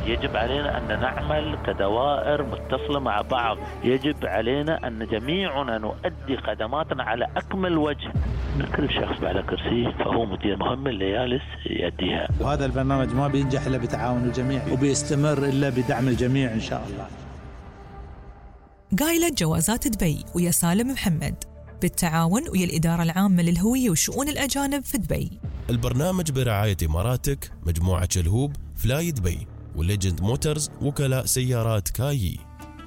يجب علينا أن نعمل كدوائر متصلة مع بعض. يجب علينا أن جميعنا نؤدي خدماتنا على أكمل وجه. كل شخص على كرسي فهو مدير مهمة اللي جالس يؤديها. وهذا البرنامج ما بينجح إلا بتعاون الجميع، وبيستمر إلا بدعم الجميع إن شاء الله. قايلة جوازات دبي ويا سالم محمد بالتعاون ويا الإدارة العامة للهوية وشؤون الأجانب في دبي. البرنامج برعاية إماراتك، مجموعة شلهوب، فلاي دبي، وليجند موتورز، وكلاء سيارات كايي.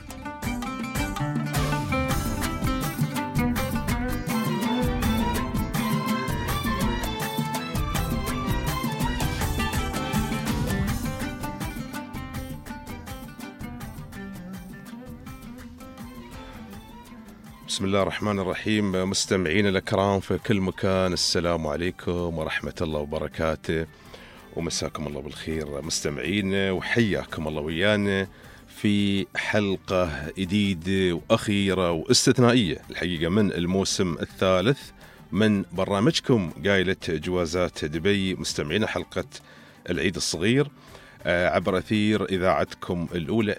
بسم الله الرحمن الرحيم. مستمعين الأكرام في كل مكان، السلام عليكم ورحمة الله وبركاته، ومساكم الله بالخير مستمعين، وحياكم الله ويانا في حلقة جديدة وأخيرة واستثنائية الحقيقة من الموسم الثالث من برنامجكم قايلة جوازات دبي. مستمعين حلقة العيد الصغير عبر أثير إذاعتكم الأولى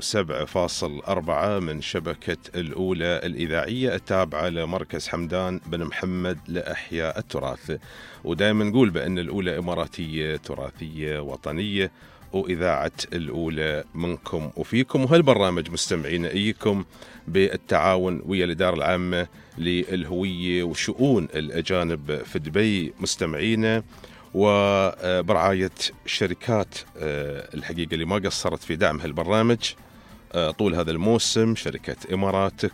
107.4 من شبكة الأولى الإذاعية التابعة لمركز حمدان بن محمد لإحياء التراث. ودائما نقول بأن الأولى إماراتية تراثية وطنية، وإذاعة الأولى منكم وفيكم. وهالبرنامج مستمعين إيكم بالتعاون ويا الإدارة العامة للهوية وشؤون الأجانب في دبي مستمعين، وبرعاية شركات الحقيقة اللي ما قصرت في دعم هالبرنامج طول هذا الموسم، شركة إماراتك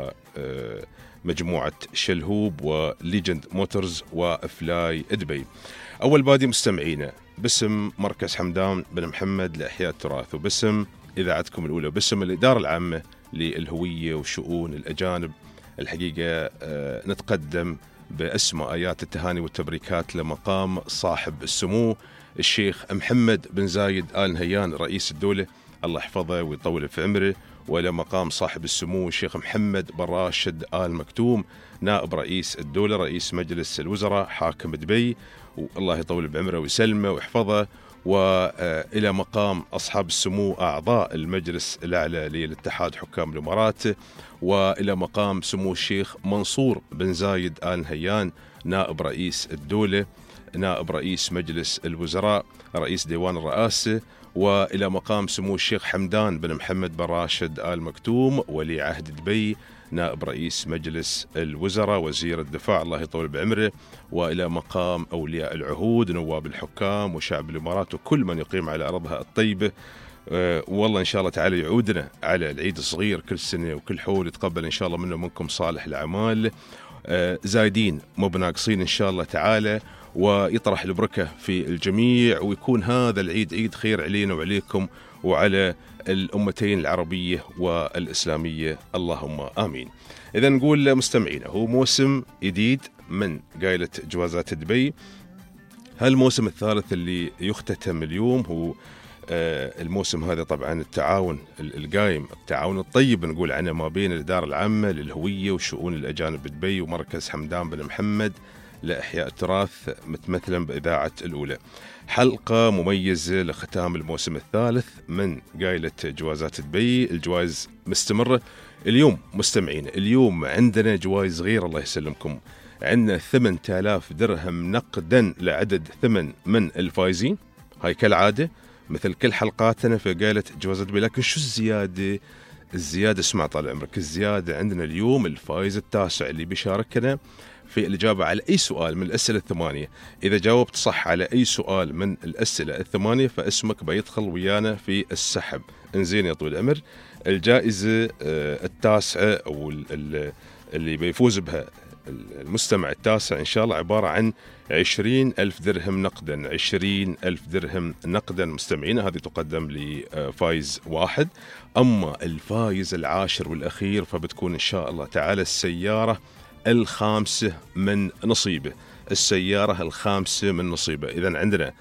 ومجموعة شلهوب وليجند موتورز وفلاي دبي. أول بادي مستمعينا باسم مركز حمدان بن محمد لإحياء التراث، وباسم إذاعتكم الأولى، وباسم الإدارة العامة للهوية وشؤون الأجانب الحقيقة نتقدم بأسماء آيات التهاني والتبريكات لمقام صاحب السمو الشيخ محمد بن زايد آل نهيان رئيس الدولة، الله يحفظه ويطول في عمره، وإلى مقام صاحب السمو الشيخ محمد بن راشد آل مكتوم نائب رئيس الدولة رئيس مجلس الوزراء حاكم دبي، والله يطول بعمره ويسلمه ويحفظه، وإلى مقام أصحاب السمو أعضاء المجلس الأعلى للاتحاد حكام الإمارات، وإلى مقام سمو الشيخ منصور بن زايد آل نهيان نائب رئيس الدولة نائب رئيس مجلس الوزراء رئيس ديوان الرئاسة، وإلى مقام سمو الشيخ حمدان بن محمد بن راشد آل مكتوم ولي عهد دبي نائب رئيس مجلس الوزراء وزير الدفاع الله يطول بعمره، وإلى مقام أولياء العهود نواب الحكام وشعب الإمارات وكل من يقيم على أرضها الطيبة. والله إن شاء الله تعالى يعودنا على العيد الصغير كل سنة وكل حول، يتقبل إن شاء الله منا ومنكم صالح الأعمال، زايدين مو بناقصين إن شاء الله تعالى، ويطرح البركة في الجميع، ويكون هذا العيد عيد خير علينا وعليكم وعلى الأمتين العربية والإسلامية، اللهم آمين. إذا نقول مستمعين هو موسم جديد من قايلة جوازات دبي، هالموسم الثالث اللي يختتم اليوم هو الموسم هذا طبعا التعاون القايم، التعاون الطيب نقول عنه ما بين الإدارة العامة للهوية وشؤون الأجانب دبي ومركز حمدان بن محمد لإحياء التراث متمثلا بإذاعة الأولى. حلقة مميزة لختام الموسم الثالث من قايلة جوازات دبي. الجوائز مستمرة اليوم مستمعين، اليوم عندنا جوائز غير الله يسلمكم، عندنا 8000 درهم نقدا لعدد 8 من الفائزين، هاي كالعادة مثل كل حلقاتنا في قايلة جوازات دبي. لكن شو الزيادة؟ الزيادة اسمع طال عمرك، الزيادة عندنا اليوم الفائز التاسع اللي بيشاركنا في الإجابة على أي سؤال من الأسئلة الثمانية. إذا جاوبت صح على أي سؤال من الأسئلة الثمانية فاسمك بيدخل ويانا في السحب. انزين يا طويل العمر، الجائزة التاسعة أو اللي بيفوز بها المستمع التاسع إن شاء الله عبارة عن 20,000 درهم نقدا. 20,000 درهم نقدا مستمعين، هذه تقدم لفايز واحد. أما الفايز العاشر والأخير فبتكون إن شاء الله تعالى السيارة الخامسة من نصيبه، السيارة الخامسة من نصيبه. إذن عندنا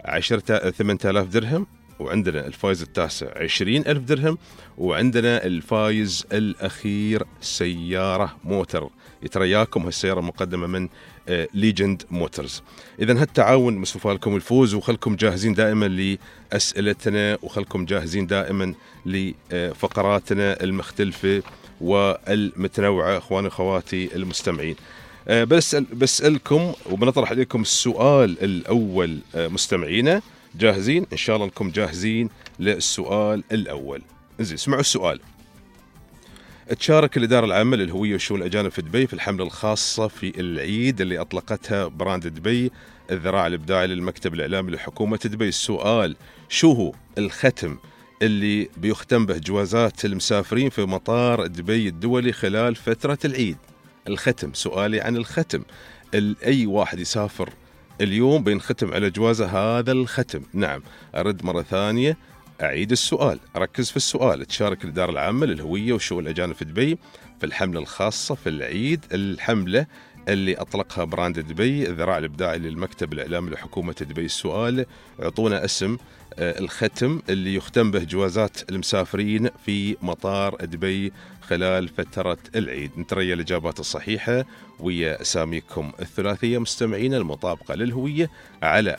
8,000 درهم، وعندنا الفايز التاسع 20,000 درهم، وعندنا الفايز الأخير سيارة موتر يترياكم. هالسيارة مقدمة من ليجند موتورز. إذن هالتعاون مصفوفة لكم الفوز، وخلكم جاهزين دائما لأسئلتنا، وخلكم جاهزين دائما لفقراتنا المختلفة والمتنوعة. أخواني أخواتي المستمعين، بسألكم وبنطرح عليكم السؤال الأول. مستمعينا جاهزين؟ إن شاء الله أنكم جاهزين للسؤال الأول. زين، اسمعوا السؤال. تشارك الإدارة العامة للهوية والشؤون الأجانب في دبي في الحملة الخاصة في العيد اللي أطلقتها براند دبي الذراع الإبداعي للمكتب الإعلامي لحكومة دبي. السؤال: شو هو الختم اللي بيختم به جوازات المسافرين في مطار دبي الدولي خلال فترة العيد؟ الختم، سؤالي عن الختم. أي واحد يسافر اليوم بينختم على جوازه هذا الختم. نعم، أرد مرة ثانية، أعيد السؤال، ركز في السؤال. تشارك الإدارة العامة للهوية والشؤون الأجانب في دبي في الحملة الخاصة في العيد، الحملة اللي أطلقها براند دبي الذراع الإبداعي للمكتب الإعلامي لحكومة دبي. السؤال: اعطونا اسم الختم اللي يختم به جوازات المسافرين في مطار دبي خلال فترة العيد. نتريا الإجابات الصحيحة ويا أساميكم الثلاثية مستمعين المطابقة للهوية على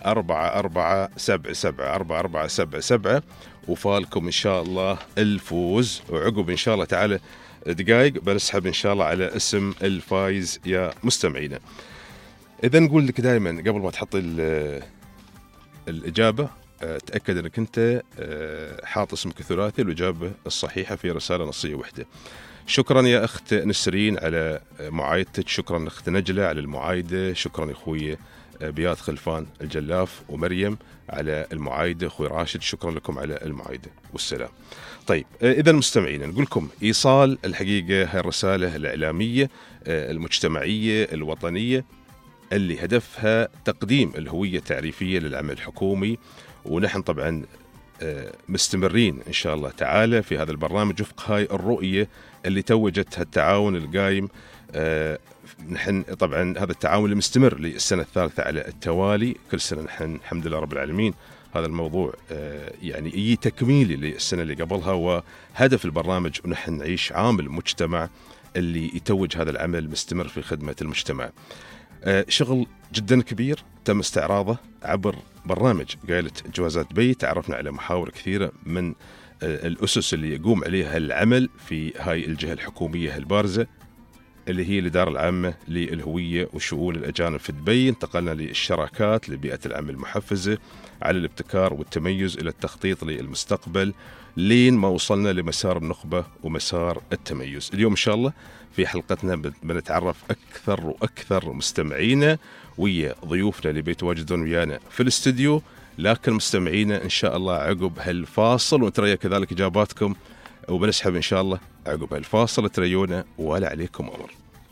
4477 وفالكم إن شاء الله الفوز. وعقب إن شاء الله تعالى دقائق بنسحب إن شاء الله على اسم الفايز يا مستمعين. إذا نقول لك دائما قبل ما تحط الإجابة تأكد أنك أنت حاط اسمك الثلاثي والإجابة الصحيحة في رسالة نصية واحدة. شكرا يا أخت نسرين على معايدتك، شكرا أخت نجلة على المعايدة، شكرا أخوي بيات خلفان الجلاف ومريم على المعايدة، أخوي راشد شكرا لكم على المعايدة والسلام. طيب إذا مستمعين نقول لكم إيصال الحقيقة هاي الرسالة الإعلامية المجتمعية الوطنية اللي هدفها تقديم الهوية التعريفية للعمل الحكومي، ونحن طبعا مستمرين إن شاء الله تعالى في هذا البرنامج وفق هاي الرؤية اللي توجت التعاون القايم. نحن طبعا هذا التعاون اللي مستمر للسنة الثالثة على التوالي، كل سنة نحن الحمد لله رب العالمين هذا الموضوع يعني تكميلي للسنة اللي قبلها، وهدف البرنامج ونحن نعيش عامل مجتمع اللي يتوج هذا العمل المستمر في خدمة المجتمع. شغل جدا كبير تم استعراضه عبر برنامج قائلة جوازات دبي. تعرفنا على محاور كثيرة من الأسس اللي يقوم عليها العمل في هاي الجهة الحكومية البارزة اللي هي الإدارة العامة للهوية وشؤون الأجانب في دبي. انتقلنا للشراكات لبيئة العمل المحفزة على الابتكار والتميز إلى التخطيط للمستقبل لين ما وصلنا لمسار النخبة ومسار التميز. اليوم إن شاء الله في حلقتنا بنتعرف أكثر وأكثر مستمعينا ويا ضيوفنا اللي بيتواجدون ويانا في الاستديو، لكن مستمعينا إن شاء الله عقب هالفاصل ونتريا كذلك إجاباتكم وبنسحب إن شاء الله عقب هالفاصل تريونا ولا عليكم أمر.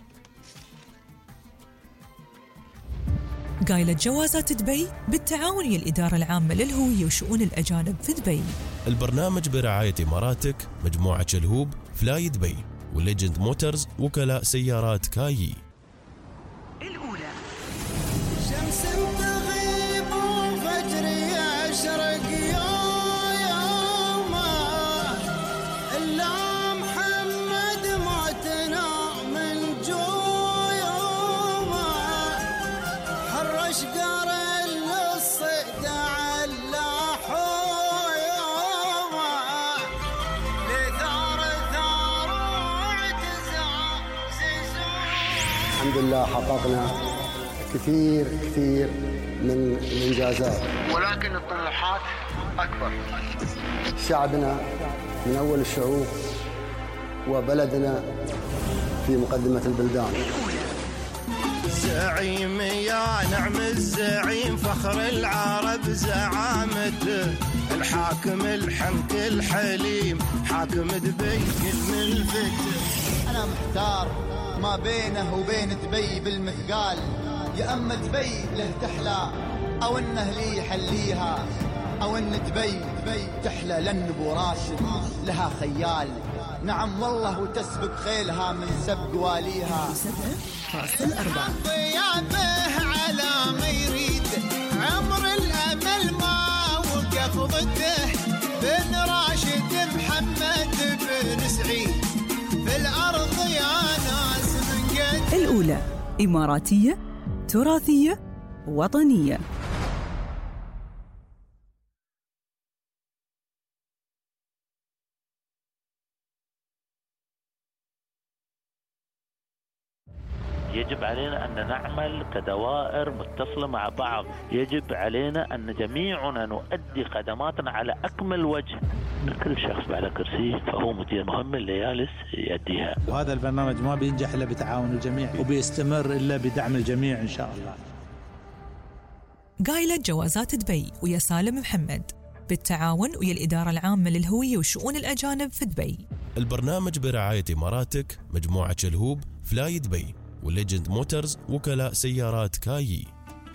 قايلة جوازات دبي بالتعاون ويا الإدارة العامة للهوية وشؤون الأجانب في دبي. البرنامج برعاية إماراتك، مجموعة شلهوب، فلاي دبي، وليجند موتورز، وكلاء سيارات كايي. الأولى شمس تغيب وفجر يشرق يوم إلا محمد موتنا من جويوم حرش قرن للصيد على حيوم لثار ثار واعتزاز الحمد لله حققنا كثير من الإنجازات، ولكن الطموحات أكبر. شعبنا من أول الشعوب وبلدنا في مقدمة البلدان. زعيم يا نعم الزعيم فخر العرب زعامته، الحاكم الحنك الحليم حاكم دبي كل الفتح. أنا محتار ما بينه وبين دبي بالمثقال، يا أما دبي له تحلى أو إنه لي يحليها، أو إن دبي تحلى لأن أبو راشد لها خيال. نعم والله وتسبق خيلها من سبق واليها. 7.4 ضيافه على ما يريد عمر الأمل ما وقف ضده، بن راشد محمد بن سعيد في الأرض يا ناس من قد. الأولى إماراتية تراثية وطنية. يجب علينا أن نعمل كدوائر متصلة مع بعض. يجب علينا أن جميعنا نؤدي خدماتنا على أكمل وجه. كل شخص على كرسي فهو مدير مهمة اللي جالس يؤديها. وهذا البرنامج ما بينجح إلا بتعاون الجميع وبيستمر إلا بدعم الجميع إن شاء الله. قايلة جوازات دبي ويا سالم محمد بالتعاون ويا الإدارة العامة للهوية وشؤون الأجانب في دبي. البرنامج برعاية إماراتك، مجموعة شلهوب، فلاي دبي، وليجند موترز، وكلاء سيارات كايي.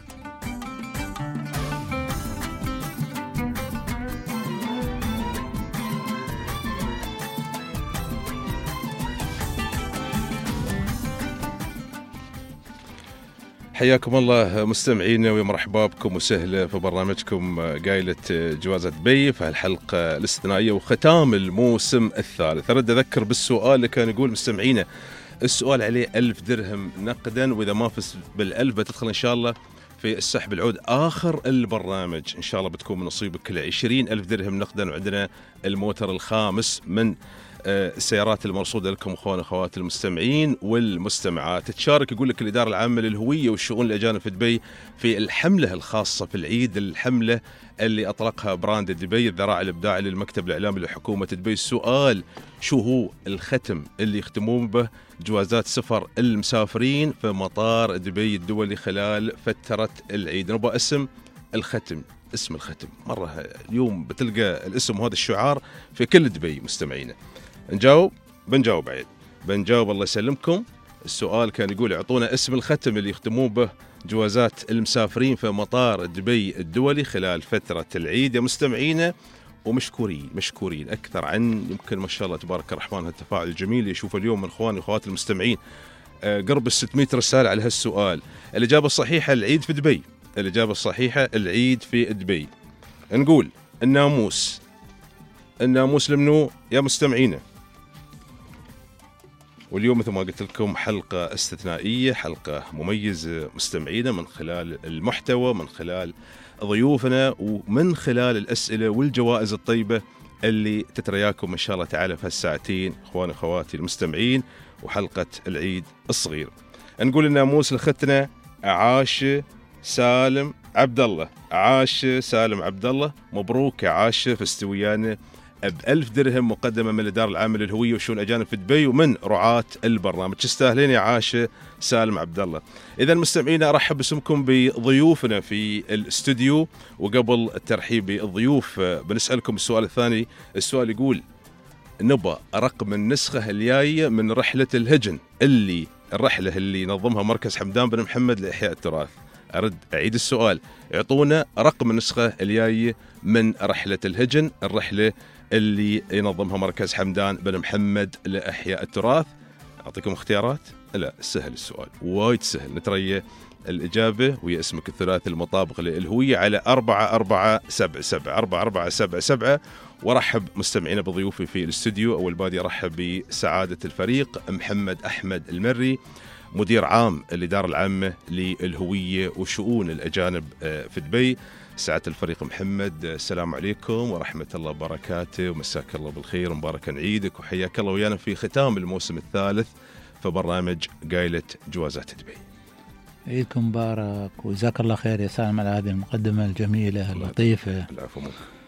حياكم الله مستمعينا ومرحبا بكم وسهلا في برنامجكم قايلة جوازات دبي في هالحلقة الاستثنائية وختام الموسم الثالث. أرد أذكر بالسؤال اللي كان يقول مستمعينا السؤال عليه 1000 درهم نقدا، وإذا ما فزت بال1000 بتدخل إن شاء الله في السحب العود آخر البرنامج. إن شاء الله بتكون من نصيبك كله 20,000 درهم نقدا، وعندنا الموتر الخامس من السيارات المرصودة لكم أخوان أخوات المستمعين والمستمعات. تشارك يقول لك الإدارة العامة للهوية والشؤون الأجانب في دبي في الحملة الخاصة في العيد، الحملة اللي أطلقها براند دبي الذراع الإبداعي للمكتب الإعلامي لحكومة دبي. السؤال شو هو الختم اللي يختمون به جوازات سفر المسافرين في مطار دبي الدولي خلال فترة العيد؟ نبغى اسم الختم، اسم الختم مرة اليوم بتلقى الاسم وهذا الشعار في كل دبي. مستمعينا بنجاوب عيد بنجاوب الله يسلمكم. السؤال كان يقول اعطونا اسم الختم اللي يختمون به جوازات المسافرين في مطار دبي الدولي خلال فترة العيد يا مستمعينا. ومشكورين أكثر عن يمكن ما شاء الله تبارك الرحمن هالتفاعل الجميل يشوف اليوم من إخواني وأخوات المستمعين. قرب 600 رسالة على هالسؤال. الإجابة الصحيحة العيد في دبي. الإجابة الصحيحة العيد في دبي. نقول الناموس لمنو يا مستمعينا؟ واليوم مثل ما قلت لكم حلقة استثنائية، حلقة مميزة مستمعينا، من خلال المحتوى، من خلال ضيوفنا، ومن خلال الأسئلة والجوائز الطيبة اللي تترياكم إن شاء الله تعالى في هالساعتين أخواني أخواتي المستمعين وحلقة العيد الصغير. نقول الناموس لختنا عاش سالم عبد الله. عاش سالم عبد الله، مبروك يا عاش، فزت ويانا ب1000 درهم مقدمة من الإدارة العامة للهوية وشؤون الأجانب في دبي ومن رعاة البرنامج. تستاهلين يا عاش سالم عبد الله. إذا مستمعين أرحب باسمكم بضيوفنا في الاستوديو، وقبل الترحيب بالضيوف بنسألكم السؤال الثاني. السؤال يقول نبى رقم النسخة الجاية من رحلة الهجن الرحلة اللي نظمها مركز حمدان بن محمد لإحياء التراث. أعيد السؤال، اعطونا رقم النسخة الجاية من رحلة الهجن، الرحلة اللي ينظمها مركز حمدان بن محمد لإحياء التراث. أعطيكم اختيارات؟ لا، سهل السؤال، وايد سهل. نتريى الإجابة وهي اسمك الثلاثي المطابق للهوية على 4477 4477. ورحب مستمعينا بضيوفي في الاستوديو. أول بادي أرحب بسعادة الفريق محمد أحمد المري، مدير عام الإدارة العامة للهوية وشؤون الأجانب في دبي. سعادة الفريق محمد، السلام عليكم ورحمة الله وبركاته، ومساك الله بالخير، مباركا عيدك، وحياك الله ويانا في ختام الموسم الثالث في برنامج قايلة جوازات دبي. عيدكم مبارك وجزاك الله خير يا سالم على هذه المقدمة الجميلة اللطيفة. العفو.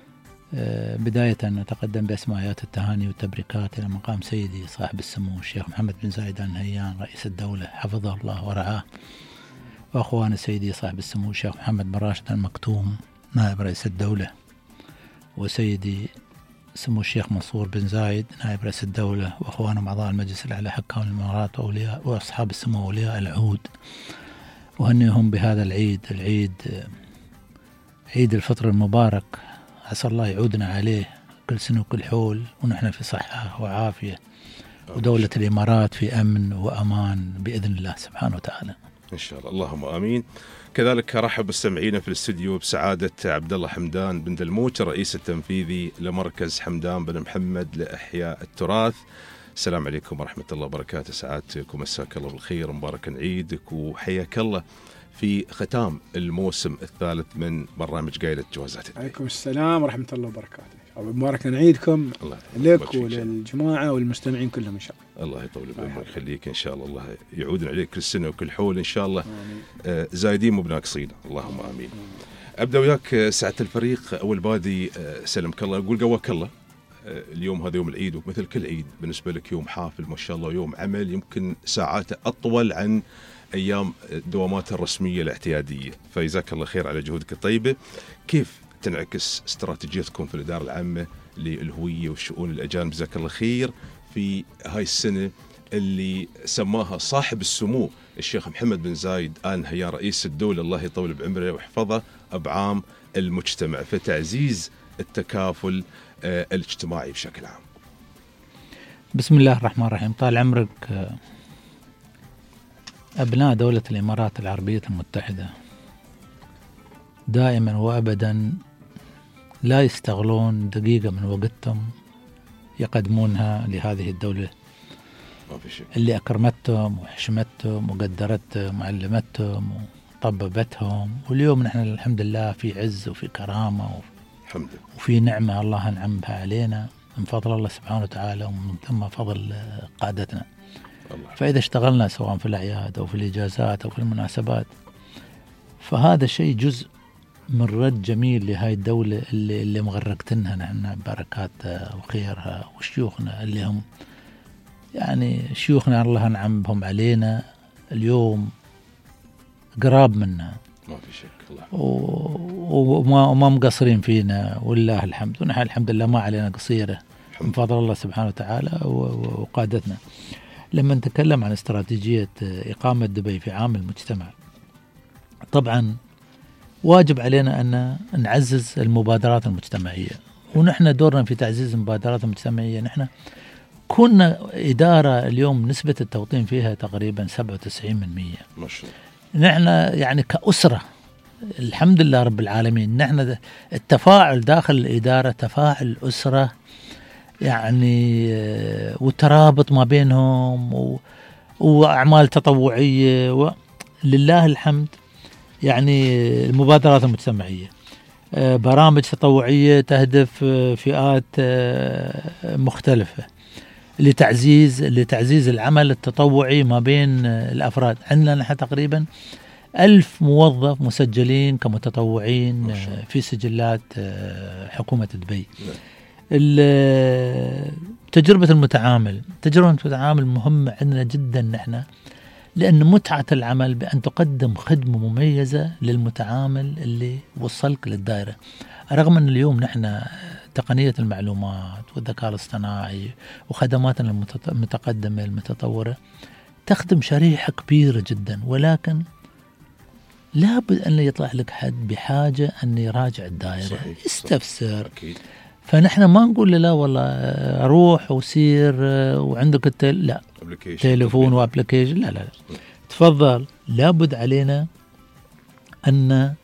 بداية نتقدم بأسماءات التهاني والتبريكات إلى مقام سيدي صاحب السمو الشيخ محمد بن زايد آل نهيان رئيس الدولة حفظه الله ورعاه، وأخوان سيدي صاحب السمو الشيخ محمد بن راشد المكتوم نائب رئيس الدولة، وسيدي سمو الشيخ منصور بن زايد نائب رئيس الدولة، وأخوانهم أعضاء المجلس الأعلى حكام الإمارات وأصحاب السمو أولياء العهود. وهنيهم بهذا العيد عيد الفطر المبارك، عسى الله يعودنا عليه كل سنة وكل حول ونحن في صحة وعافية، ودولة الإمارات في أمن وأمان بإذن الله سبحانه وتعالى إن شاء الله، اللهم آمين. كذلك رحب مستمعينا في الاستوديو بسعادة عبد الله حمدان بن دلموت الرئيس التنفيذي لمركز حمدان بن محمد لإحياء التراث. السلام عليكم ورحمة الله وبركاته. سعادتك ومساك الله بالخير، مباركا عيدك وحياك الله في ختام الموسم الثالث من برنامج قايلة جوازات الدبي. عليكم السلام ورحمة الله وبركاته. مبارك نعيدكم لك وللجماعة والمستمعين كلهم إن شاء الله. الله يطول بعمرك يخليك إن شاء الله. الله يعودنا عليك كل سنة وكل حول إن شاء الله. زايدين مو بناقصين، اللهم آمين. أبدأ وياك سعادة الفريق. أول بادي سلمك الله، أقول قواك الله. اليوم هذا يوم العيد، ومثل كل عيد بالنسبة لك يوم حافل ما شاء الله، يوم عمل يمكن ساعاته أطول عن أيام الدوامات الرسمية الاعتيادية، فجزاك الله خير على جهودك الطيبة. كيف تنعكس استراتيجيتكم في الإدارة العامة للهوية والشؤون الأجانب جزاك الله خير في هاي السنة اللي سماها صاحب السمو الشيخ محمد بن زايد آل نهيان رئيس الدولة الله يطول بعمره ويحفظه بعام المجتمع، في تعزيز التكافل الاجتماعي بشكل عام؟ بسم الله الرحمن الرحيم. طال عمرك. أبناء دولة الإمارات العربية المتحدة دائما وأبدا لا يستغلون دقيقة من وقتهم يقدمونها لهذه الدولة اللي أكرمتهم وحشمتهم وقدرتهم وعلمتهم وطببتهم، واليوم نحن الحمد لله في عز وفي كرامة وفي نعمة الله أنعم بها علينا من فضل الله سبحانه وتعالى ومن ثم فضل قادتنا. فإذا اشتغلنا سواء في الأعياد أو في الإجازات أو في المناسبات فهذا شيء جزء من رد جميل لهاي الدولة اللي مغرقتنها نحن بركاتها وخيرها، وشيوخنا اللي هم يعني شيوخنا الله أنعم بهم علينا اليوم قراب منا ما في شك وما مقصرين فينا والله الحمد، ونحن الحمد لله ما علينا قصيرة من فضل الله سبحانه وتعالى وقادتنا. لما نتكلم عن استراتيجية إقامة دبي في عام المجتمع، طبعا واجب علينا أن نعزز المبادرات المجتمعية، ونحن دورنا في تعزيز المبادرات المجتمعية. نحن كنا إدارة اليوم نسبة التوطين فيها تقريبا 97%. ما شاء الله. نحن يعني كأسرة الحمد لله رب العالمين، نحن التفاعل داخل الإدارة تفاعل أسرة يعني، وترابط ما بينهم وأعمال تطوعية ولله الحمد. يعني المبادرات المجتمعية برامج تطوعية تهدف فئات مختلفة لتعزيز العمل التطوعي ما بين الأفراد. عندنا نحن تقريبا 1000 موظف مسجلين كمتطوعين في سجلات حكومة دبي. تجربة المتعامل مهمة عندنا جدا نحن، لأن متعة العمل بأن تقدم خدمة مميزة للمتعامل اللي وصلك للدائرة. رغم أن اليوم نحن تقنية المعلومات والذكاء الاصطناعي وخدماتنا المتقدمة المتطورة تخدم شريحة كبيرة جدا، ولكن لابد أن يطلع لك حد بحاجة أن يراجع الدائرة يستفسر. فنحن ما نقول له لا والله روح وسير وعندك لا تليفون وابليكيشن، لا تفضل. لابد علينا أن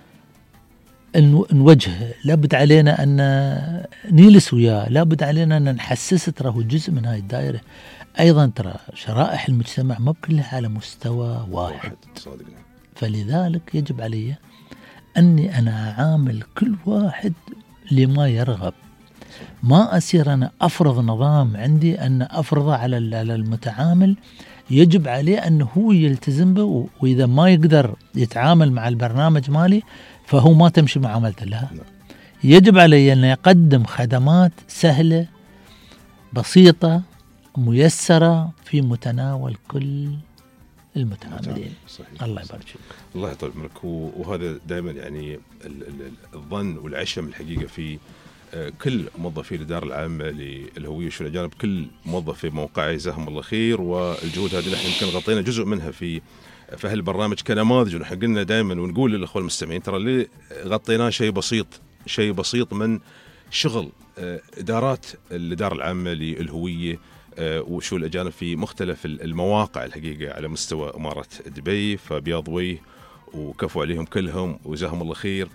نوجهه، لابد علينا أن نجلس وياه، لابد علينا أن نحسس تراه جزء من هاي الدائرة. أيضا ترى شرائح المجتمع ما كلها على مستوى واحد، فلذلك يجب علي أني أنا أعامل كل واحد لما يرغب. ما أصير أنا أفرض نظام عندي أن أفرضه على المتعامل، يجب عليه أنه هو يلتزم به، وإذا ما يقدر يتعامل مع البرنامج مالي فهو ما تمشي معاملته لها. يجب عليه أن يقدم خدمات سهلة بسيطة ميسرة في متناول كل المتعاملين. الله يبارك فيك. الله يطول عمرك. وهذا دائما يعني الظن والعشم الحقيقة في كل موظفي الإدارة العامة للهوية والشؤون الأجانب، كل موظف في موقعه جزاهم الله خير. والجهود هذه نحن يمكن غطينا جزء منها في هالبرنامج كنماذج، ونحن قلنا دائما ونقول للأخوة المستمعين ترى اللي غطيناه شيء بسيط من شغل إدارات الإدارة العامة للهوية وشؤون الأجانب في مختلف المواقع الحقيقة على مستوى إمارة دبي. فبياض وجه وكفوا عليهم كلهم وجزاهم الله خير.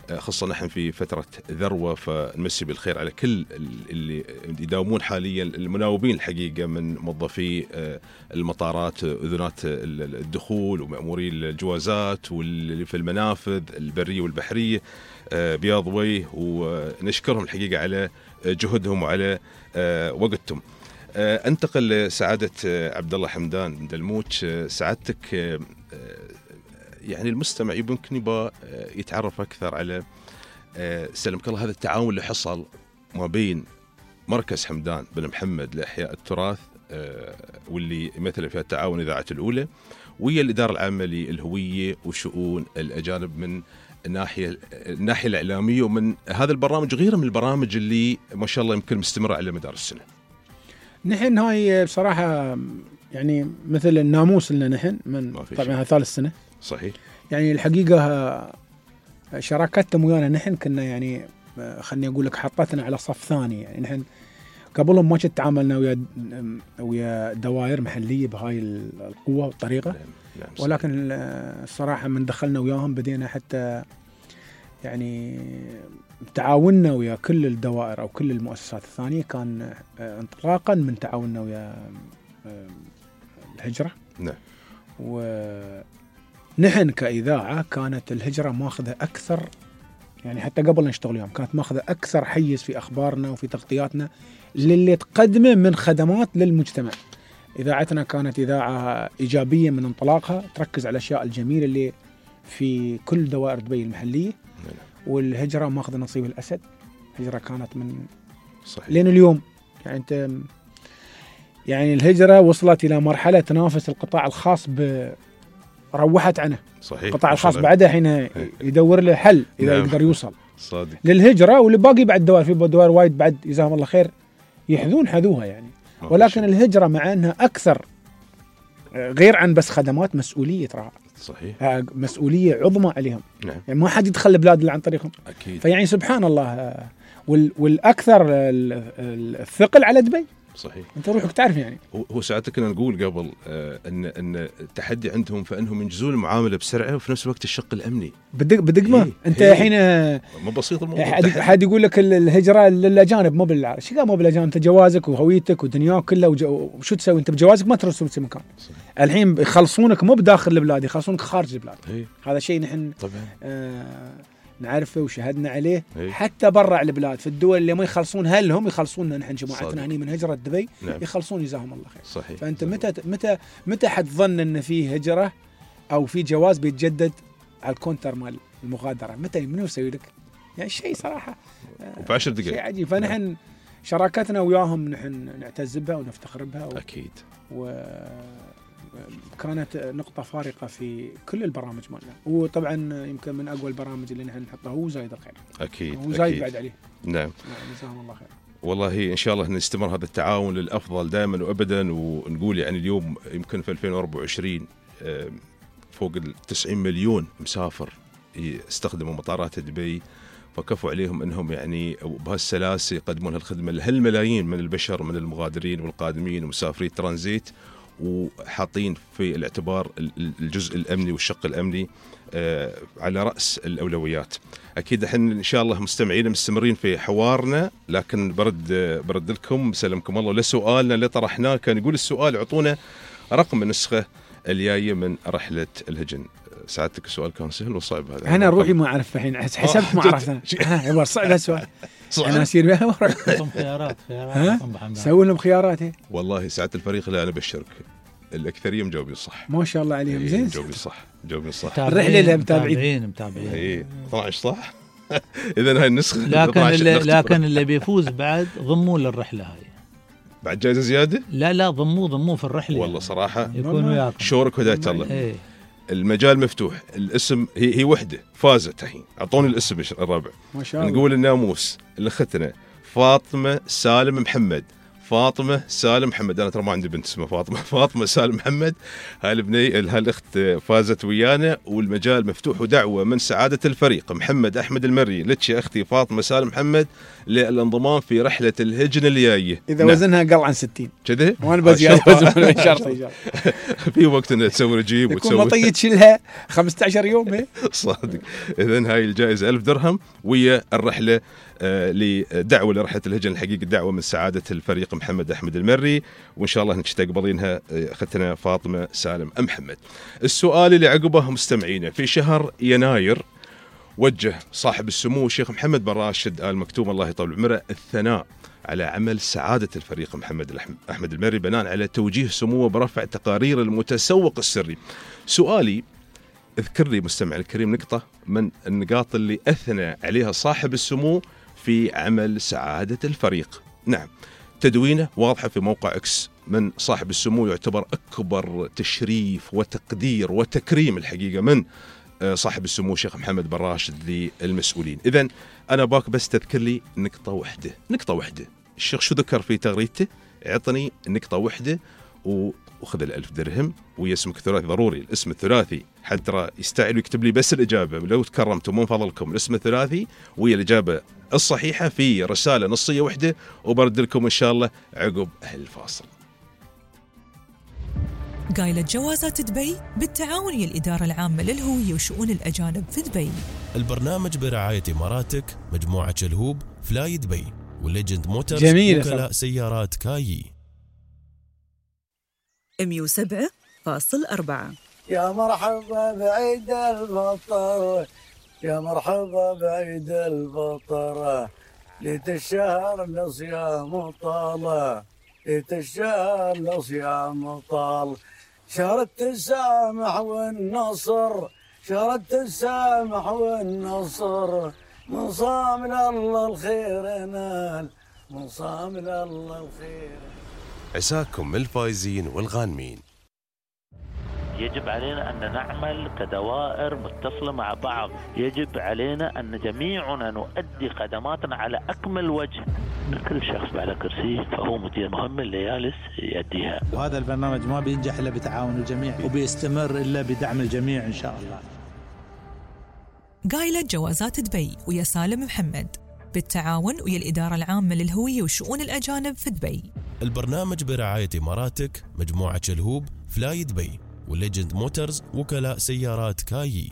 خاصة نحن في فترة ذروة، فنمسي بالخير على كل اللي يداومون حاليا، المناوبين الحقيقة من موظفي المطارات، أذونات الدخول ومأموري الجوازات واللي في المنافذ البرية والبحرية بياض وجه، ونشكرهم الحقيقة على جهدهم وعلى وقتهم. انتقل لسعادة عبد الله حمدان من دلموج. سعادتك يعني المستمع يمكن يبغى يتعرف أكثر على سلمك الله هذا التعاون اللي حصل ما بين مركز حمدان بن محمد لإحياء التراث واللي مثل فيها التعاون إذاعة الأولى وهي الإدارة العامة للهوية وشؤون الأجانب من الناحية الإعلامية، ومن هذا البرنامج غيره من البرامج اللي ما شاء الله يمكن مستمرة على مدار السنة. نحن هاي بصراحة يعني مثل الناموس لنا نحن من طبعا ثالث سنة. صحيح. يعني الحقيقة شراكتهم ويانا نحن كنا يعني خلني أقول لك حطتنا على صف ثاني. يعني نحن قبلهم ما كنت تعاملنا ويا دوائر محلية بهاي القوة والطريقة. ولكن الصراحة من دخلنا وياهم بدينا حتى يعني تعاوننا ويا كل الدوائر أو كل المؤسسات الثانية كان انطلاقا من تعاوننا ويا الهجرة. نعم. ونحن كإذاعة كانت الهجرة ماخذة أكثر، يعني حتى قبل نشتغل يوم كانت ماخذة أكثر حيز في أخبارنا وفي تغطياتنا للي تقدمه من خدمات للمجتمع. إذاعتنا كانت إذاعة إيجابية من انطلاقها، تركز على الأشياء الجميلة اللي في كل دوائر دبي المحلية. والهجرة ماخذة نصيب الأسد. الهجرة كانت من صحيح. لين اليوم يعني أنت يعني الهجرة وصلت إلى مرحلة تنافس القطاع الخاص روحت عنه. صحيح. القطاع الخاص بعدها حين يدور له حل إذا نعم. يقدر يوصل صادق. للهجرة. واللي باقي بعد دوائر، في دوائر وايد بعد جزاهم الله خير يحذون حذوها يعني. ولكن الهجرة مع أنها أكثر غير عن بس خدمات، مسؤولية ترى. صحيح. مسؤولية عظمى عليهم. نعم. يعني ما حد يدخل البلاد إلا عن طريقهم. أكيد. فيعني سبحان الله والأكثر الثقل على دبي. صحيح. أنت روحك تعرف يعني. هو ساعتها كنا نقول قبل أن التحدي عندهم فإنهم ينجزون المعاملة بسرعة وفي نفس الوقت الشق الأمني بدقمة. أنت الحين مو بسيط الموضوع. حد يقول لك الهجرة للأجانب مو بالعرب. شو مو بالأجانب؟ أنت جوازك وهويتك ودنياك كلها وشو تسوي أنت بجوازك؟ ما ترسل في مكان. صحيح. الحين يخلصونك مو بداخل البلاد، يخلصونك خارج البلاد. هذا شيء نحن نعرفه وشهدنا عليه. حتى برا البلاد في الدول اللي ما يخلصون، هل هم يخلصوننا نحن جماعتنا هني من هجرة دبي؟ نعم. يخلصون جزاهم الله خير. صحيح. فأنت متى حتظن أن في هجرة أو في جواز بيتجدد على الكونتر مال المغادرة؟ متى منو يسوي لك؟ يعني شيء صراحة ب10 دقائق شيء عجيب. فنحن نعم. شراكتنا وياهم نحن نعتز بها ونفتخر بها. أكيد. كانت نقطة فارقة في كل البرامج مالنا. وطبعا يمكن من أقوى البرامج اللي نحن نحطها هو زايد الخير. أكيد. هو زايد بعد عليه. نعم. جزاهم الله خير. والله إن شاء الله نستمر هذا التعاون للأفضل دائما وأبدا. ونقول يعني اليوم يمكن في 2024 فوق 90 مليون مسافر يستخدموا مطارات دبي، فكفوا عليهم أنهم يعني بهالسلاسة يقدمون هالخدمة لهالملايين من البشر من المغادرين والقادمين ومسافري ترانزيت، وحاطين في الاعتبار الجزء الأمني والشق الأمني على رأس الأولويات. أكيد احنا إن شاء الله مستمعين مستمرين في حوارنا، لكن برد لكم سلمكم الله لسؤالنا اللي طرحناه. كان يقول السؤال اعطونا رقم النسخة الجاية من رحلة الهجن. ساعتك السؤال كان سهل وصعب هذا؟ أنا روحي ما أعرف الحين، حسبت ما عرفت. هو صعب هالسؤال. أنا أصير بها خيارات سوي لهم خيارات. والله ساعة الفريق لا أنا بشرك الأكثرية مجاوبين صح. ما شاء الله عليهم. زين. مجاوبين صح. الرحلة اللي متابعين. إيه 12 صح. إذا هاي النسخة. لكن اللي بيفوز بعد ضموا للرحلة هاي. بعد جائزة زيادة؟ لا ضموا في الرحلة. والله صراحة يكون وياكم. شورك وهداية الله. المجال مفتوح. الاسم هي وحدة فازت الحين. أعطوني الاسم الرابع. ما شاء الله. نقول الناموس اللي ختنا فاطمة سالم محمد فاطمة سالم محمد. أنا ترى ما عندي بنت اسمها فاطمة سالم محمد. هالأخت فازت ويانا، والمجال مفتوح، ودعوة من سعادة الفريق محمد أحمد المري لك يا أختي فاطمة سالم محمد للانضمام في رحلة الهجن الجاية. إذا وزنها قل عن 60 كذا وأنا بزيادة وزن شرطي في وقت إنها تسوي رجيب يكون مطية شلها 15 يوم. صادق. إذن هاي الجائزة 1000 درهم ويا الرحلة لدعوة لرحلة الهجن الحقيقة، دعوة من سعادة الفريق محمد أحمد المري، وإن شاء الله تقبلينها أختنا فاطمة سالم محمد. السؤال اللي عقبه مستمعينا، في شهر يناير وجه صاحب السمو الشيخ محمد بن راشد آل مكتوم الله يطول عمره الثناء على عمل سعادة الفريق محمد أحمد المري بناء على توجيه سموه برفع تقارير المتسوق السري. سؤالي، اذكر لي مستمع الكريم نقطة من النقاط اللي أثنى عليها صاحب السمو في عمل سعادة الفريق. نعم، تدوينه واضحة في موقع إكس من صاحب السمو، يعتبر أكبر تشريف وتقدير وتكريم الحقيقة من صاحب السمو الشيخ محمد بن راشد للمسؤولين. إذن أنا باك بس تذكر لي نقطة واحدة. الشيخ شو ذكر في تغريدته؟ اعطني نقطة واحدة وخذ 1000 درهم ويا اسمك الثلاثي، ضروري الاسم الثلاثي حتى يستعد ويكتب لي بس الإجابة. لو تكرمتم من فضلكم الاسم الثلاثي ويا الإجابة الصحيحة في رسالة نصية واحدة، وبرد لكم إن شاء الله عقب الفاصل. قايلة جوازات دبي بالتعاون ويا الإدارة العامة للهوية وشؤون الأجانب في دبي. البرنامج برعاية إماراتك، مجموعة شلهوب، فلاي دبي، وليجند موتورز، وكلاء سيارات كايي. 107.4. يا مرحبا بعيد الفطر، يا مرحبا بعيد الفطر، ليت الشهر الصيام طال، ليت الشهر الصيام طال، شهر التسامح والنصر، شهر التسامح والنصر، من صام الله الخير نال، من صام الله الخير. عساكم الفايزين والغانمين. يجب علينا أن نعمل كدوائر متصلة مع بعض، يجب علينا أن جميعنا نؤدي خدماتنا على أكمل وجه. كل شخص على كرسي فهو مدير مهمة اللي جالس يؤديها، وهذا البرنامج ما بينجح إلا بتعاون الجميع، وبيستمر إلا بدعم الجميع إن شاء الله. قايلة جوازات دبي ويا سالم محمد بالتعاون ويا الإدارة العامة للهوية وشؤون الأجانب في دبي. البرنامج برعاية إماراتك، مجموعة شلهوب، فلاي دبي، وليجند موتورز، وكلاء سيارات كايي.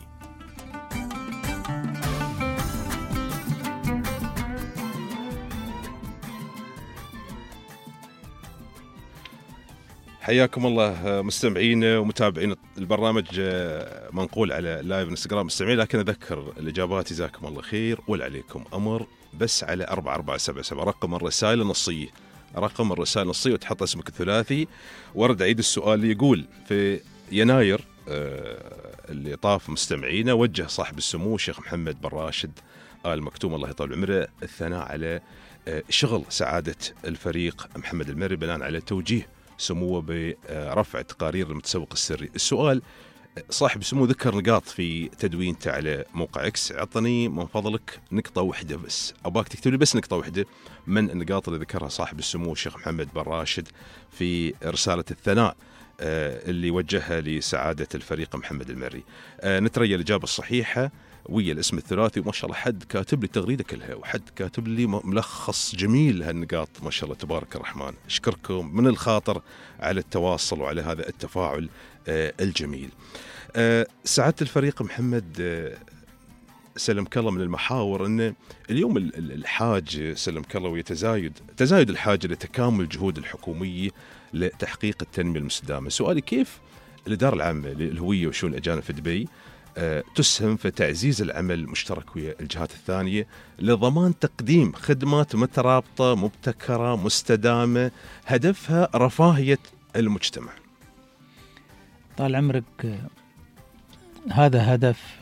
حياكم الله مستمعين ومتابعين البرنامج، منقول على لايف انستغرام مستمعين، لكن أذكر الإجابات جزاكم الله خير ولا عليكم أمر، بس على 4477 رقم الرسائل النصية، رقم الرسائل النصية، وتحط اسمك الثلاثي. ورد عيد السؤال اللي يقول في يناير اللي طاف مستمعينا وجه صاحب السمو الشيخ محمد بن راشد آل مكتوم الله يطول عمره الثناء على شغل سعادة الفريق محمد المري بناء على توجيه سموه برفع تقارير المتسوق السري. السؤال، صاحب السمو ذكر نقاط في تدوينته على موقع اكس، اعطني من فضلك نقطة واحدة بس، اباك تكتب لي بس نقطة واحدة من النقاط اللي ذكرها صاحب السمو الشيخ محمد بن راشد في رسالة الثناء اللي وجهها لسعادة الفريق محمد المري. نترجى الإجابة الصحيحة ويا الاسم الثلاثي، وما شاء الله حد كاتب لي تغريدة كلها، وحد كاتب لي ملخص جميل هالنقاط، ما شاء الله تبارك الرحمن. أشكركم من الخاطر على التواصل وعلى هذا التفاعل الجميل. سعادة الفريق محمد سلمك الله، من المحاور أن اليوم الحاج سلمك الله ويتزايد الحاجة لتكامل جهود الحكومية لتحقيق التنمية المستدامة. سؤالي، كيف الإدارة العامة للهوية وشؤون الأجانب في دبي تسهم في تعزيز العمل المشترك ويا الجهات الثانية لضمان تقديم خدمات مترابطة مبتكرة مستدامة هدفها رفاهية المجتمع؟ طال عمرك، هذا هدف